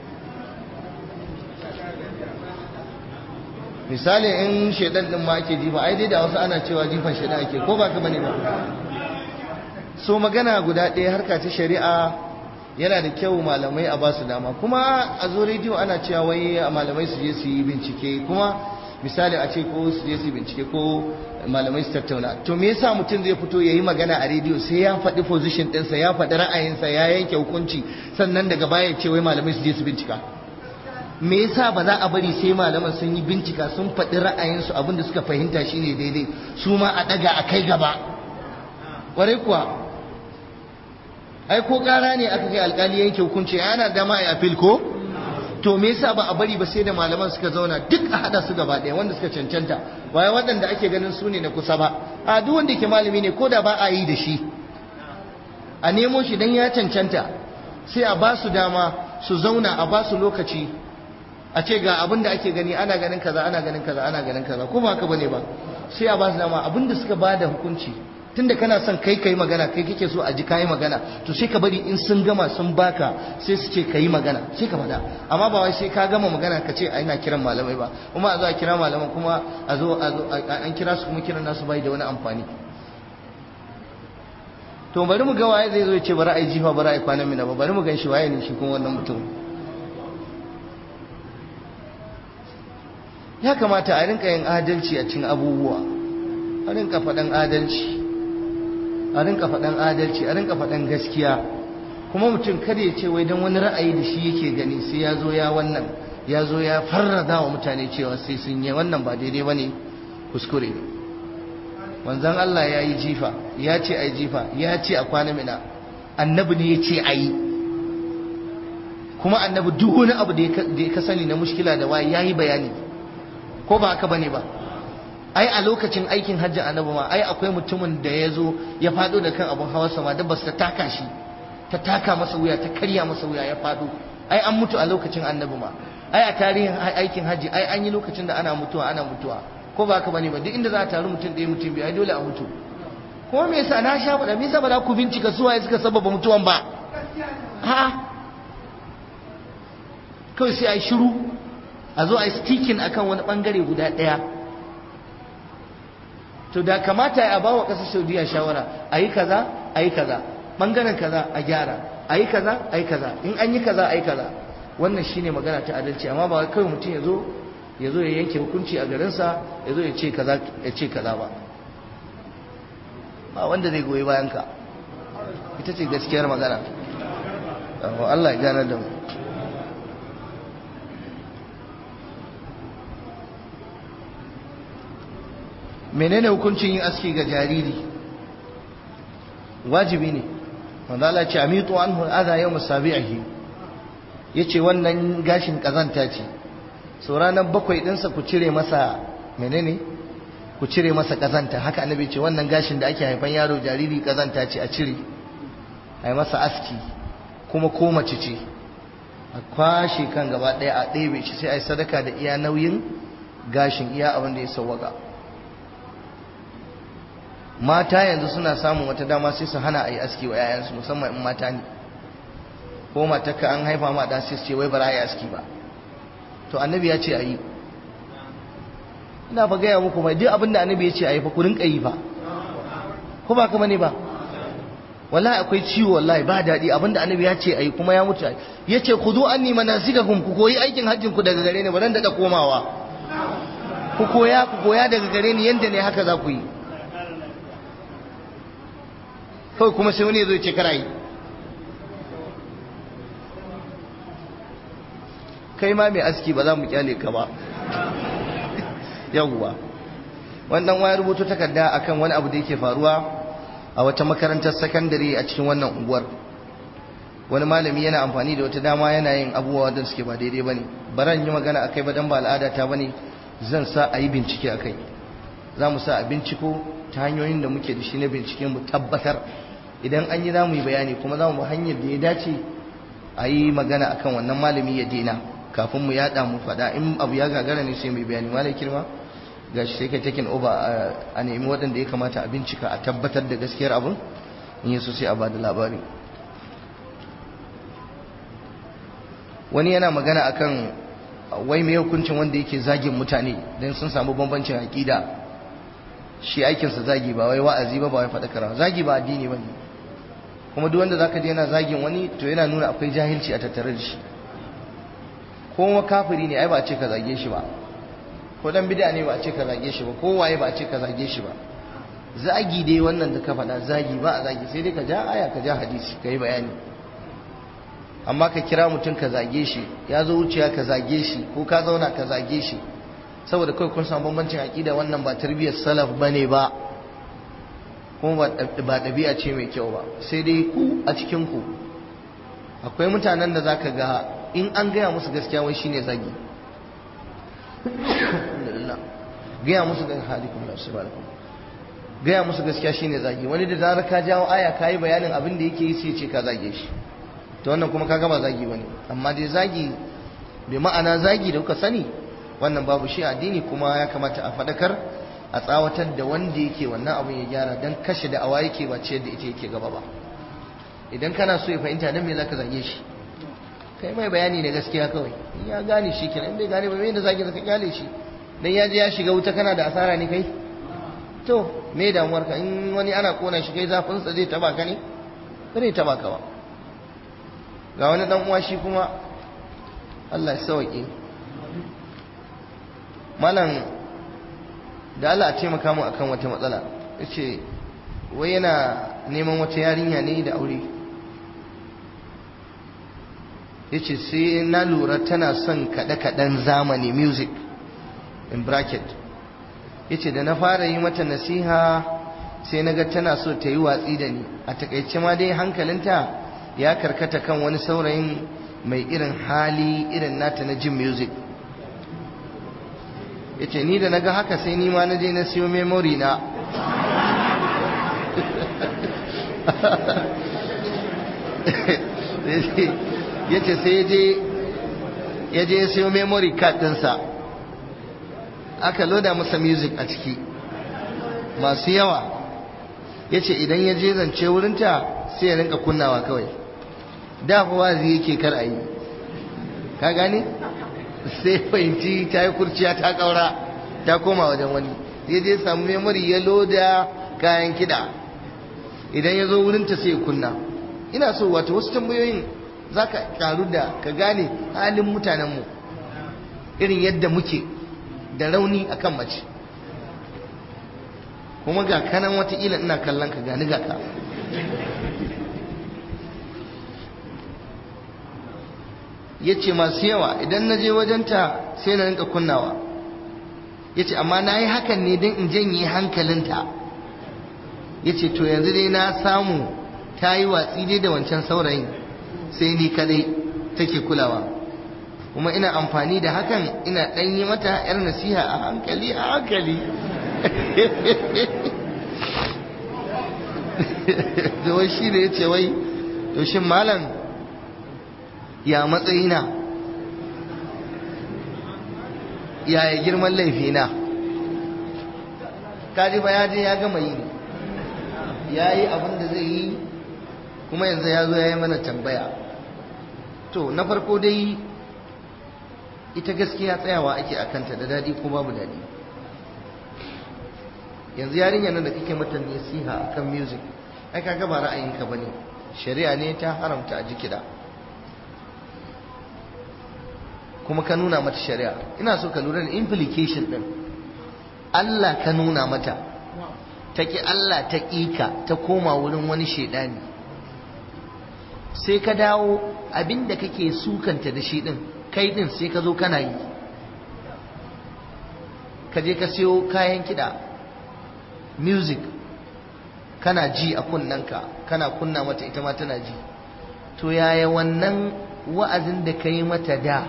Misali in shedan din ma ake jifa, ai dai da wasu ana cewa jifan shedan ake, ko ba ka bane ba? So magana guda ɗaya, harka ta shari'a yana da kyau malamai a ba su dama. Kuma a zo rediyo ana cewa wai malamai su je su yi bincike, kuma misali a ce ko su je su yi bincike ko malamai su tattauna. To me yasa mutum zai fito ya yi magana a rediyo sai ya faɗi position ɗinsa, ya faɗi ra'ayinsa, ya yanke hukunci, sannan daga baya ce wai malamai su je su bincika? Me yasa ba za a bari sai malaman sun yi bincika, sun faɗi ra'ayinsu, abin da suka fahimta shine daidai, su ma a ɗaga a kai gaba? Ƙwarai kuwa, ai ko kara ne aka kai alkali yanke hukunci ana dama a appeal ko? To me yasa ba a bari ba sai da malaman suka zauna duk a hada su gaba daya wanda suka cancanta, baya waɗanda ake ganin su ne na kusa ba. A duk wanda ke malami ne ko da ba a yi da shi, a nemo shi dan ya cancanta, sai a ba su dama su zauna a ba su lokaci a ce ga abin da ake gani ana ganin kaza ana ganin kaza ana ganin kaza ko ba haka bane ba sai a ba su dama abin da suka ba da hukunci tunda kana son kai kai magana kai kake so a ji kai magana to sai ka bari in sun gama sun baka sai su ce kai magana sai ka faɗa amma ba wai sai ka gama magana ka ce ai na kiran malamai ba kuma a zo a kira malaman kuma a zo a zo an kira su kuma kiran nasu bai da wani amfani to bari mu ga waye zai zo ya ce bari ai jifa bari ai kwanan mina ba bari mu gan shi waye ne shi kuma wannan mutum ya kamata a rinka yin adalci a cikin abubuwa a rinka faɗan adalci a rinka faɗan adalci a rinka faɗan gaskiya kuma mutum kada ya ce wai don wani ra'ayi da shi yake gani sai ya zo ya wannan ya zo ya farrada wa mutane cewa sai sun yi wannan ba daidai ba ne kuskure ne wanzan Allah ya yi jifa ya ce a yi jifa ya ce a kwana mina annabi ne ya ce a yi kuma annabi duk wani abu da ya ka sani na mushkila da waye ya yi bayani ko ba haka bane ba ai a lokacin aikin hajji annabi ma ai akwai mutumin da ya zo ya fado da kan abun hawa sama dabba ta taka shi ta taka masa wuya ta karya masa wuya ya fado ai an mutu a lokacin annabi ma ai a tarihin aikin hajji ai an yi lokacin da ana mutuwa ana mutuwa ko ba haka bane ba duk inda za a taru mutum ɗaya mutum biyu ai dole a mutu ko me yasa na sha faɗa me yasa ba za ku bincika su waye suka sababa mutuwan ba ha kawai sai ai shiru a zo ai sticking akan wani bangare guda ɗaya to da kamata a bawa ƙasar Saudiya shawara ayi kaza ayi kaza bangaren kaza a gyara ayi kaza ayi kaza in an yi kaza ayi kaza wannan shine magana ta adalci amma ba kawai mutum ya zo ya zo ya yanke hukunci a garinsa ya zo ya ce kaza ya ce kaza ba ba wanda zai goyi bayan ka ita ce gaskiyar magana Allah ya gane da mu menene hukuncin yin aski ga jariri wajibi ne wanda Allah ce amitu anhu adha yawm sabihi yace wannan gashin kazanta ce so ranar bakwai dinsa ku cire masa menene ku cire masa kazanta haka annabi ce wannan gashin da ake haifan yaro jariri kazanta ce a cire ai masa aski kuma ko mace ce a kwashe kan gaba daya a ɗebe shi sai ai sadaka da iya nauyin gashin iya abin da ya sawwaka mata yanzu suna samun wata dama sai su hana a yi aski wa yayansu musamman in mata ne ko matarka an haifa ma da sai su ce wai ba za a yi aski ba to annabi ya ce a yi ina fa gaya muku mai duk abin da annabi ya ce a yi fa ku rinka yi fa ko ba kama ne ba wallahi akwai ciwo wallahi ba daɗi abin da annabi ya ce a yi kuma ya mutu ya ce ku zo an nima nasikakum ku koyi aikin hajjin ku daga gare ni ba dan daɗa komawa ku koya ku koya daga gare ni yanda ne haka za ku yi kawai kuma sai wani ya zo ya ce kara yi kai ma mai aski ba za mu kyale ka ba yawwa wannan waya rubuta takarda akan wani abu da yake faruwa a wata makarantar sakandare a cikin wannan unguwar wani malami yana amfani da wata dama yana yin abubuwa wadda suke ba daidai bane baran yi magana akai ba dan ba al'ada ta bane zan sa a yi bincike akai za mu sa a binciko ta hanyoyin da muke da shi na bincike mu tabbatar idan an yi za mu yi bayani kuma za mu hanyar da ya dace a yi magana akan wannan malami ya dena kafin mu yada mu faɗa in abu ya gagara ne sai mu yi bayani malai kirma gashi sai ka taken over a nemi waɗanda ya kamata a bincika a tabbatar da gaskiyar abin in yi so sai a ba da labari wani yana magana akan wai mai hukuncin wanda yake zagin mutane don sun samu bambancin aƙida shi aikinsa zagi ba wai wa'azi ba ba wai faɗakarwa zagi ba addini ba ne kuma duk wanda zaka je yana zagin wani to yana nuna akwai jahilci a tattare da shi ko kafiri ne ai ba a ce ka zage shi ba ko dan bid'a ne ba a ce ka zage shi ba ko waye ba a ce ka zage shi ba zagi dai wannan da ka faɗa zagi ba a zagi sai dai ka ja aya ka ja hadisi ka yi bayani amma ka kira mutum ka zage shi ya zo wuciya ka zage shi ko ka zauna ka zage shi saboda kawai kun samu bambancin aƙida wannan ba tarbiyyar salaf bane ba kuma ba ɗabi'a ce mai kyau ba sai dai ku a cikin ku akwai mutanen da zaka ga in an gaya musu gaskiya wai shine zagi gaya musu da halikum subhanakum gaya musu gaskiya shine zagi wani da zarar ka jawo aya kai bayanin abin da yake yi sai ce ka zage shi to wannan kuma kaga ba zagi bane. Amma dai zagi bi ma'ana zagi da kuka sani wannan babu shi addini, kuma ya kamata a fadakar a tsawatar da wanda yake wannan abin ya gyara, dan kashe da awa yake ba ce da ita yake gaba ba. Idan kana so ya fahimta dan me zaka zage shi, kai mai bayani ne gaskiya kawai, in ya gane shi kenan, in bai gane ba me da zage zaka kyale shi, dan ya je ya shiga wuta kana da asara ne kai. To me damuwar ka, in wani ana kona shi kai zafin sa zai taba ka ne, kare taba ka ba. Ga wani dan uwa shi kuma Allah ya sauke, malam da Allah a taimaka mu akan wata matsala. Yace wai yana neman wata yarinya ne da aure, yace sai na lura tana son kaɗe-kaɗen zamani, music in bracket. Yace da na fara yi mata nasiha sai na ga tana so ta yi watsi da ni. A takaice ma dai hankalinta ya karkata kan wani saurayin mai irin hali irin nata na jin music. Yace ni da naga haka sai ni ma na je na siyo memory na yace sai yaje yaje ya siyo memory card dinsa, aka loda masa music a ciki masu yawa. Yace idan ya je zance wurinta sai ya rinka kunnawa kawai, da fa wazi yake kar ayi, ka gane, sai fahimci ta yi kurciya ta kaura ta koma wajen wani, ya je samu memory ya loda kayan kiɗa, idan ya zo wurinta sai ya kunna. Ina so wato wasu tambayoyin za ka karu da ka gane halin mutanenmu, irin yadda muke da rauni akan mace, kuma ga kanan wataƙila ina kallon ka gani ga ka. Ya ce masu yawa idan na je wajenta sai na rinka kunnawa. Ya ce amma na yi hakan ne don in janye hankalinta. Ya ce to yanzu dai na samu ta yi watsi dai da wancan saurayin, sai ni kadai take kulawa, kuma ina amfani da hakan ina ɗan yi mata 'yar nasiha a hankali a hankali. Da wai shi da ya ce wai to shin malam ya matsayina, yaya girman laifina? kaji ba ya je ya gama yi, ya yi abin da zai yi, kuma yanzu ya zo ya yi mana tambaya. To na farko dai ita gaskiya tsayawa ake akanta, da daɗi ko babu daɗi. Yanzu yarinya nan da kake mata nasiha akan music, ai kaga ba ra'ayinka bane, shari'a ne ta haramta a ji kiɗa, kuma ka nuna mata shari'a. Ina so ka lura da implication din, Allah ka nuna mata, ta ki Allah ta ƙika ta koma wurin wani shaidani, sai ka dawo abinda kake sukanta da shi din kai din sai ka zo kana yi, ka je ka siyo kayan kiɗa music kana ji a kunnanka, kana kunna mata ita ma tana ji. To yaya wannan wa'azin da ka yi mata da,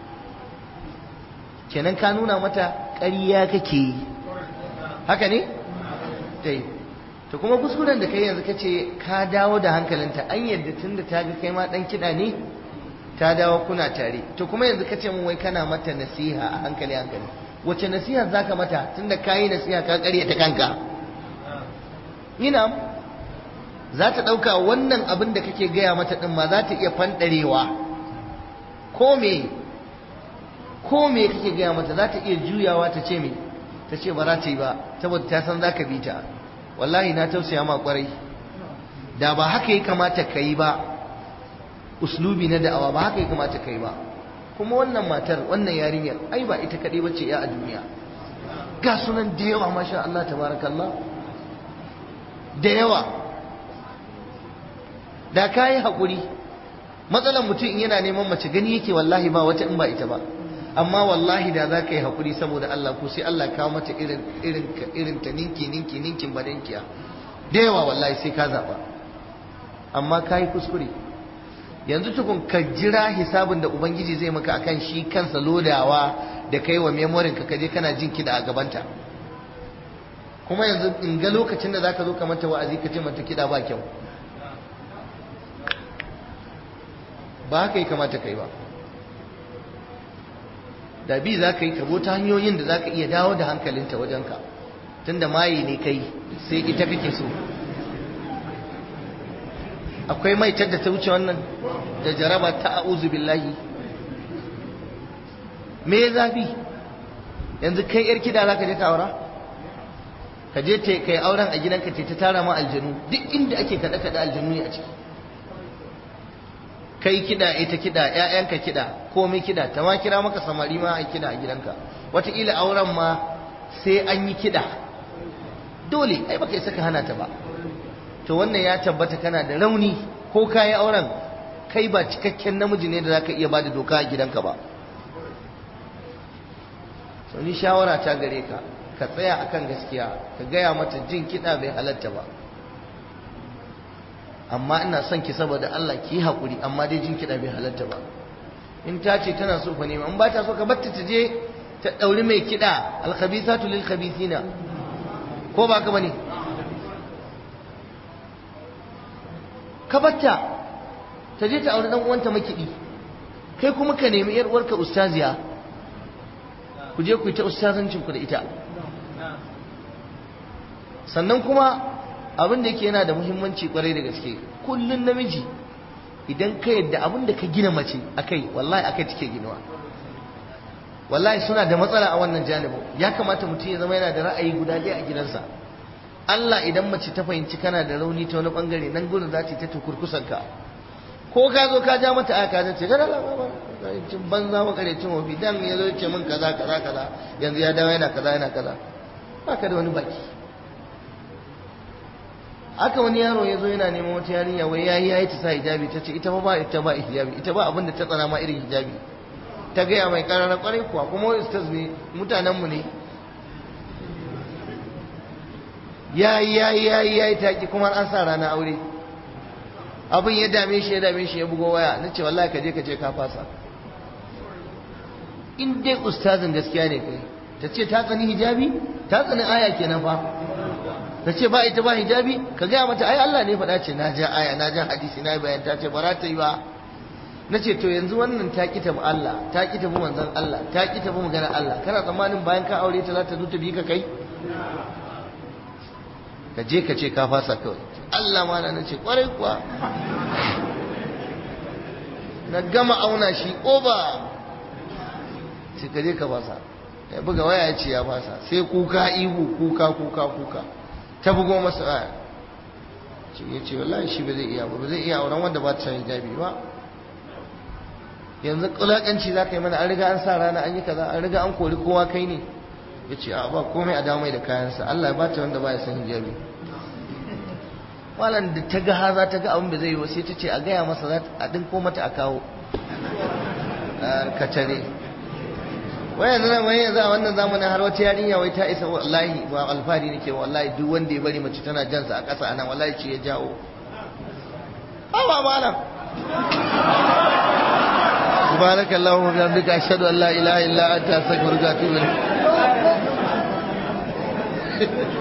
kenan ka nuna mata ƙarya kake yi, haka ne? dai to kuma kuskuren da kai yanzu kace ka dawo da hankalinta, an yadda tunda ta ga kai ma dan kiɗa ne ta dawo kuna tare. To kuma yanzu kace mun wai kana mata nasiha a hankali hankali, wace nasiha zaka mata tunda kayi nasiha ka ƙarya ta kanka? Ina za ta ɗauka wannan abin da kake gaya mata ɗin ma za ta iya fanɗarewa, ko me ko me kake gaya mata za ta iya juyawa ta ce me, ta ce ba za ta yi ba saboda ta san za ka bi ta. Wallahi na tausaya ma kwarai, da ba haka ya kamata ka yi ba, uslubi na da'awa ba haka ya kamata ka yi ba. Kuma wannan matar, wannan yarinyar ai ba ita kaɗai bace ya a duniya, ga sunan da yawa masha Allah tabarakallah, da yawa. Da ka yi haƙuri, matsalar mutum in yana neman mace gani yake wallahi ba wata in ba ita ba, amma wallahi da za ka yi haƙuri saboda Allah ko sai Allah kawo mata irin irin irin ta ninki ninki ninkin badankiya da yawa, wallahi sai ka zaɓa. Amma ka yi kuskure. Yanzu tukun ka jira hisabin da Ubangiji zai maka akan shi kansa lodawa da kai wa memorin ka kaje kana jin kiɗa a gabanta. Kuma yanzu in ga lokacin da zaka zo ka mata wa'azi ka ce mata kiɗa ba kyau, ba haka yi kamata kai ba. da bi za ka yi kabo ta hanyoyin da za ka iya dawo da hankalinta wajenka tunda maye ne kai sai ita kake so. akwai maitar da ta wuce wannan da jaraba ta a'udhu billahi. me zafi yanzu kai yar kida za ka je ka aura ka je ta kai auren a gidanka ce ta tara ma aljanu duk inda ake kada kada aljanu ne a ciki. kai kida ita kida ƴaƴanka kida komai kida ta ma kira maka samari ma ai kida a gidanka wataƙila auren ma sai an yi kida dole ai baka isa ka hana ta ba. to wannan ya tabbata kana da rauni ko kayi auren kai ba cikakken namiji ne da zaka iya bada doka a gidanka ba. so ni shawara ta gare ka ka tsaya akan gaskiya ka gaya mata jin kida bai halatta ba amma ina son ki saboda Allah ki haƙuri amma dai jin kiɗa bai halatta ba. in ta ce tana so fa nema in ba ta so ka batta ta je ta ɗauri mai kiɗa alkhabisatu lil khabisina ko ba ka bane ka batta ta je ta auri dan uwanta makiɗi kai kuma ka nemi yar uwarka ustaziya ku je ku yi ta ustazancin ku da ita. sannan kuma abin da yake yana da muhimmanci kwarai da gaske kullun namiji idan ka yadda abin da ka gina mace akai wallahi akai take ginuwa. wallahi suna da matsala a wannan janibin ya kamata mutum ya zama yana da ra'ayi guda ɗaya a gidansa. Allah idan mace ta fahimci kana da rauni ta wani bangare nan gurin za ta ta tukurkusan ka ko ka zo ka ja mata aka ta ce gara cin banza makare cin wafi dan ya zo ce min kaza kaza kaza yanzu ya dawo yana kaza yana kaza baka da wani baki. aka wani yaro ya zo yana neman wata yarinya wai yayi yayi ta sa hijabi ta ce ita ba ba ita ba hijabi ita ba abinda ta tsana ma irin hijabi ta gaya mai karara kwarai kuwa kuma wani ustaz ne mutanen mu ne yayi yayi yayi yayi ta ki kuma an sa rana aure abin ya dame shi ya dame shi ya bugo waya nace wallahi ka je ka ce ka fasa. in dai ustazin gaskiya ne kai ta ce ta tsani hijabi ta tsani aya kenan fa ta ce ba ita ba hijabi ka gaya mata ai Allah ne faɗa ce na ja aya na ja hadisi na bayan ta ce ba za ta yi ba. na ce to yanzu wannan ta ƙi tabi Allah ta ƙi tabi manzon Allah ta ƙi tabi maganar Allah kana tsammanin bayan ka aure ta za ta zo ta bi ka kai ka je ka ce ka fasa kawai. Allah ma na ce kwarai kuwa na gama auna shi oba sai ka je ka fasa ya buga waya ya ce ya fasa sai kuka ihu kuka kuka kuka ta bugo masa aya ce ya ce wallahi shi ba zai iya ba ba zai iya auren wanda ba ta hijabi ba. yanzu kulakanci za ka yi mana an riga an sa rana an yi kaza an riga an kori kowa kai ne ya ce a ba komai a damai da kayansa Allah ya bata wanda ba ya san hijabi. malam da ta ga haza ta ga abin da zai yi sai ta ce a gaya masa za a dinko mata a kawo ka tare wai yanzu nan wai yanzu a wannan zamanin har wata yarinya wai ta isa wallahi ba alfahari nake wallahi duk wanda ya bari mace tana jansa a ƙasa anan wallahi ce ya jawo hawa malam subhanakallahumma wa bihamdika ashhadu an la ilaha illa anta astaghfiruka wa atubu ilayk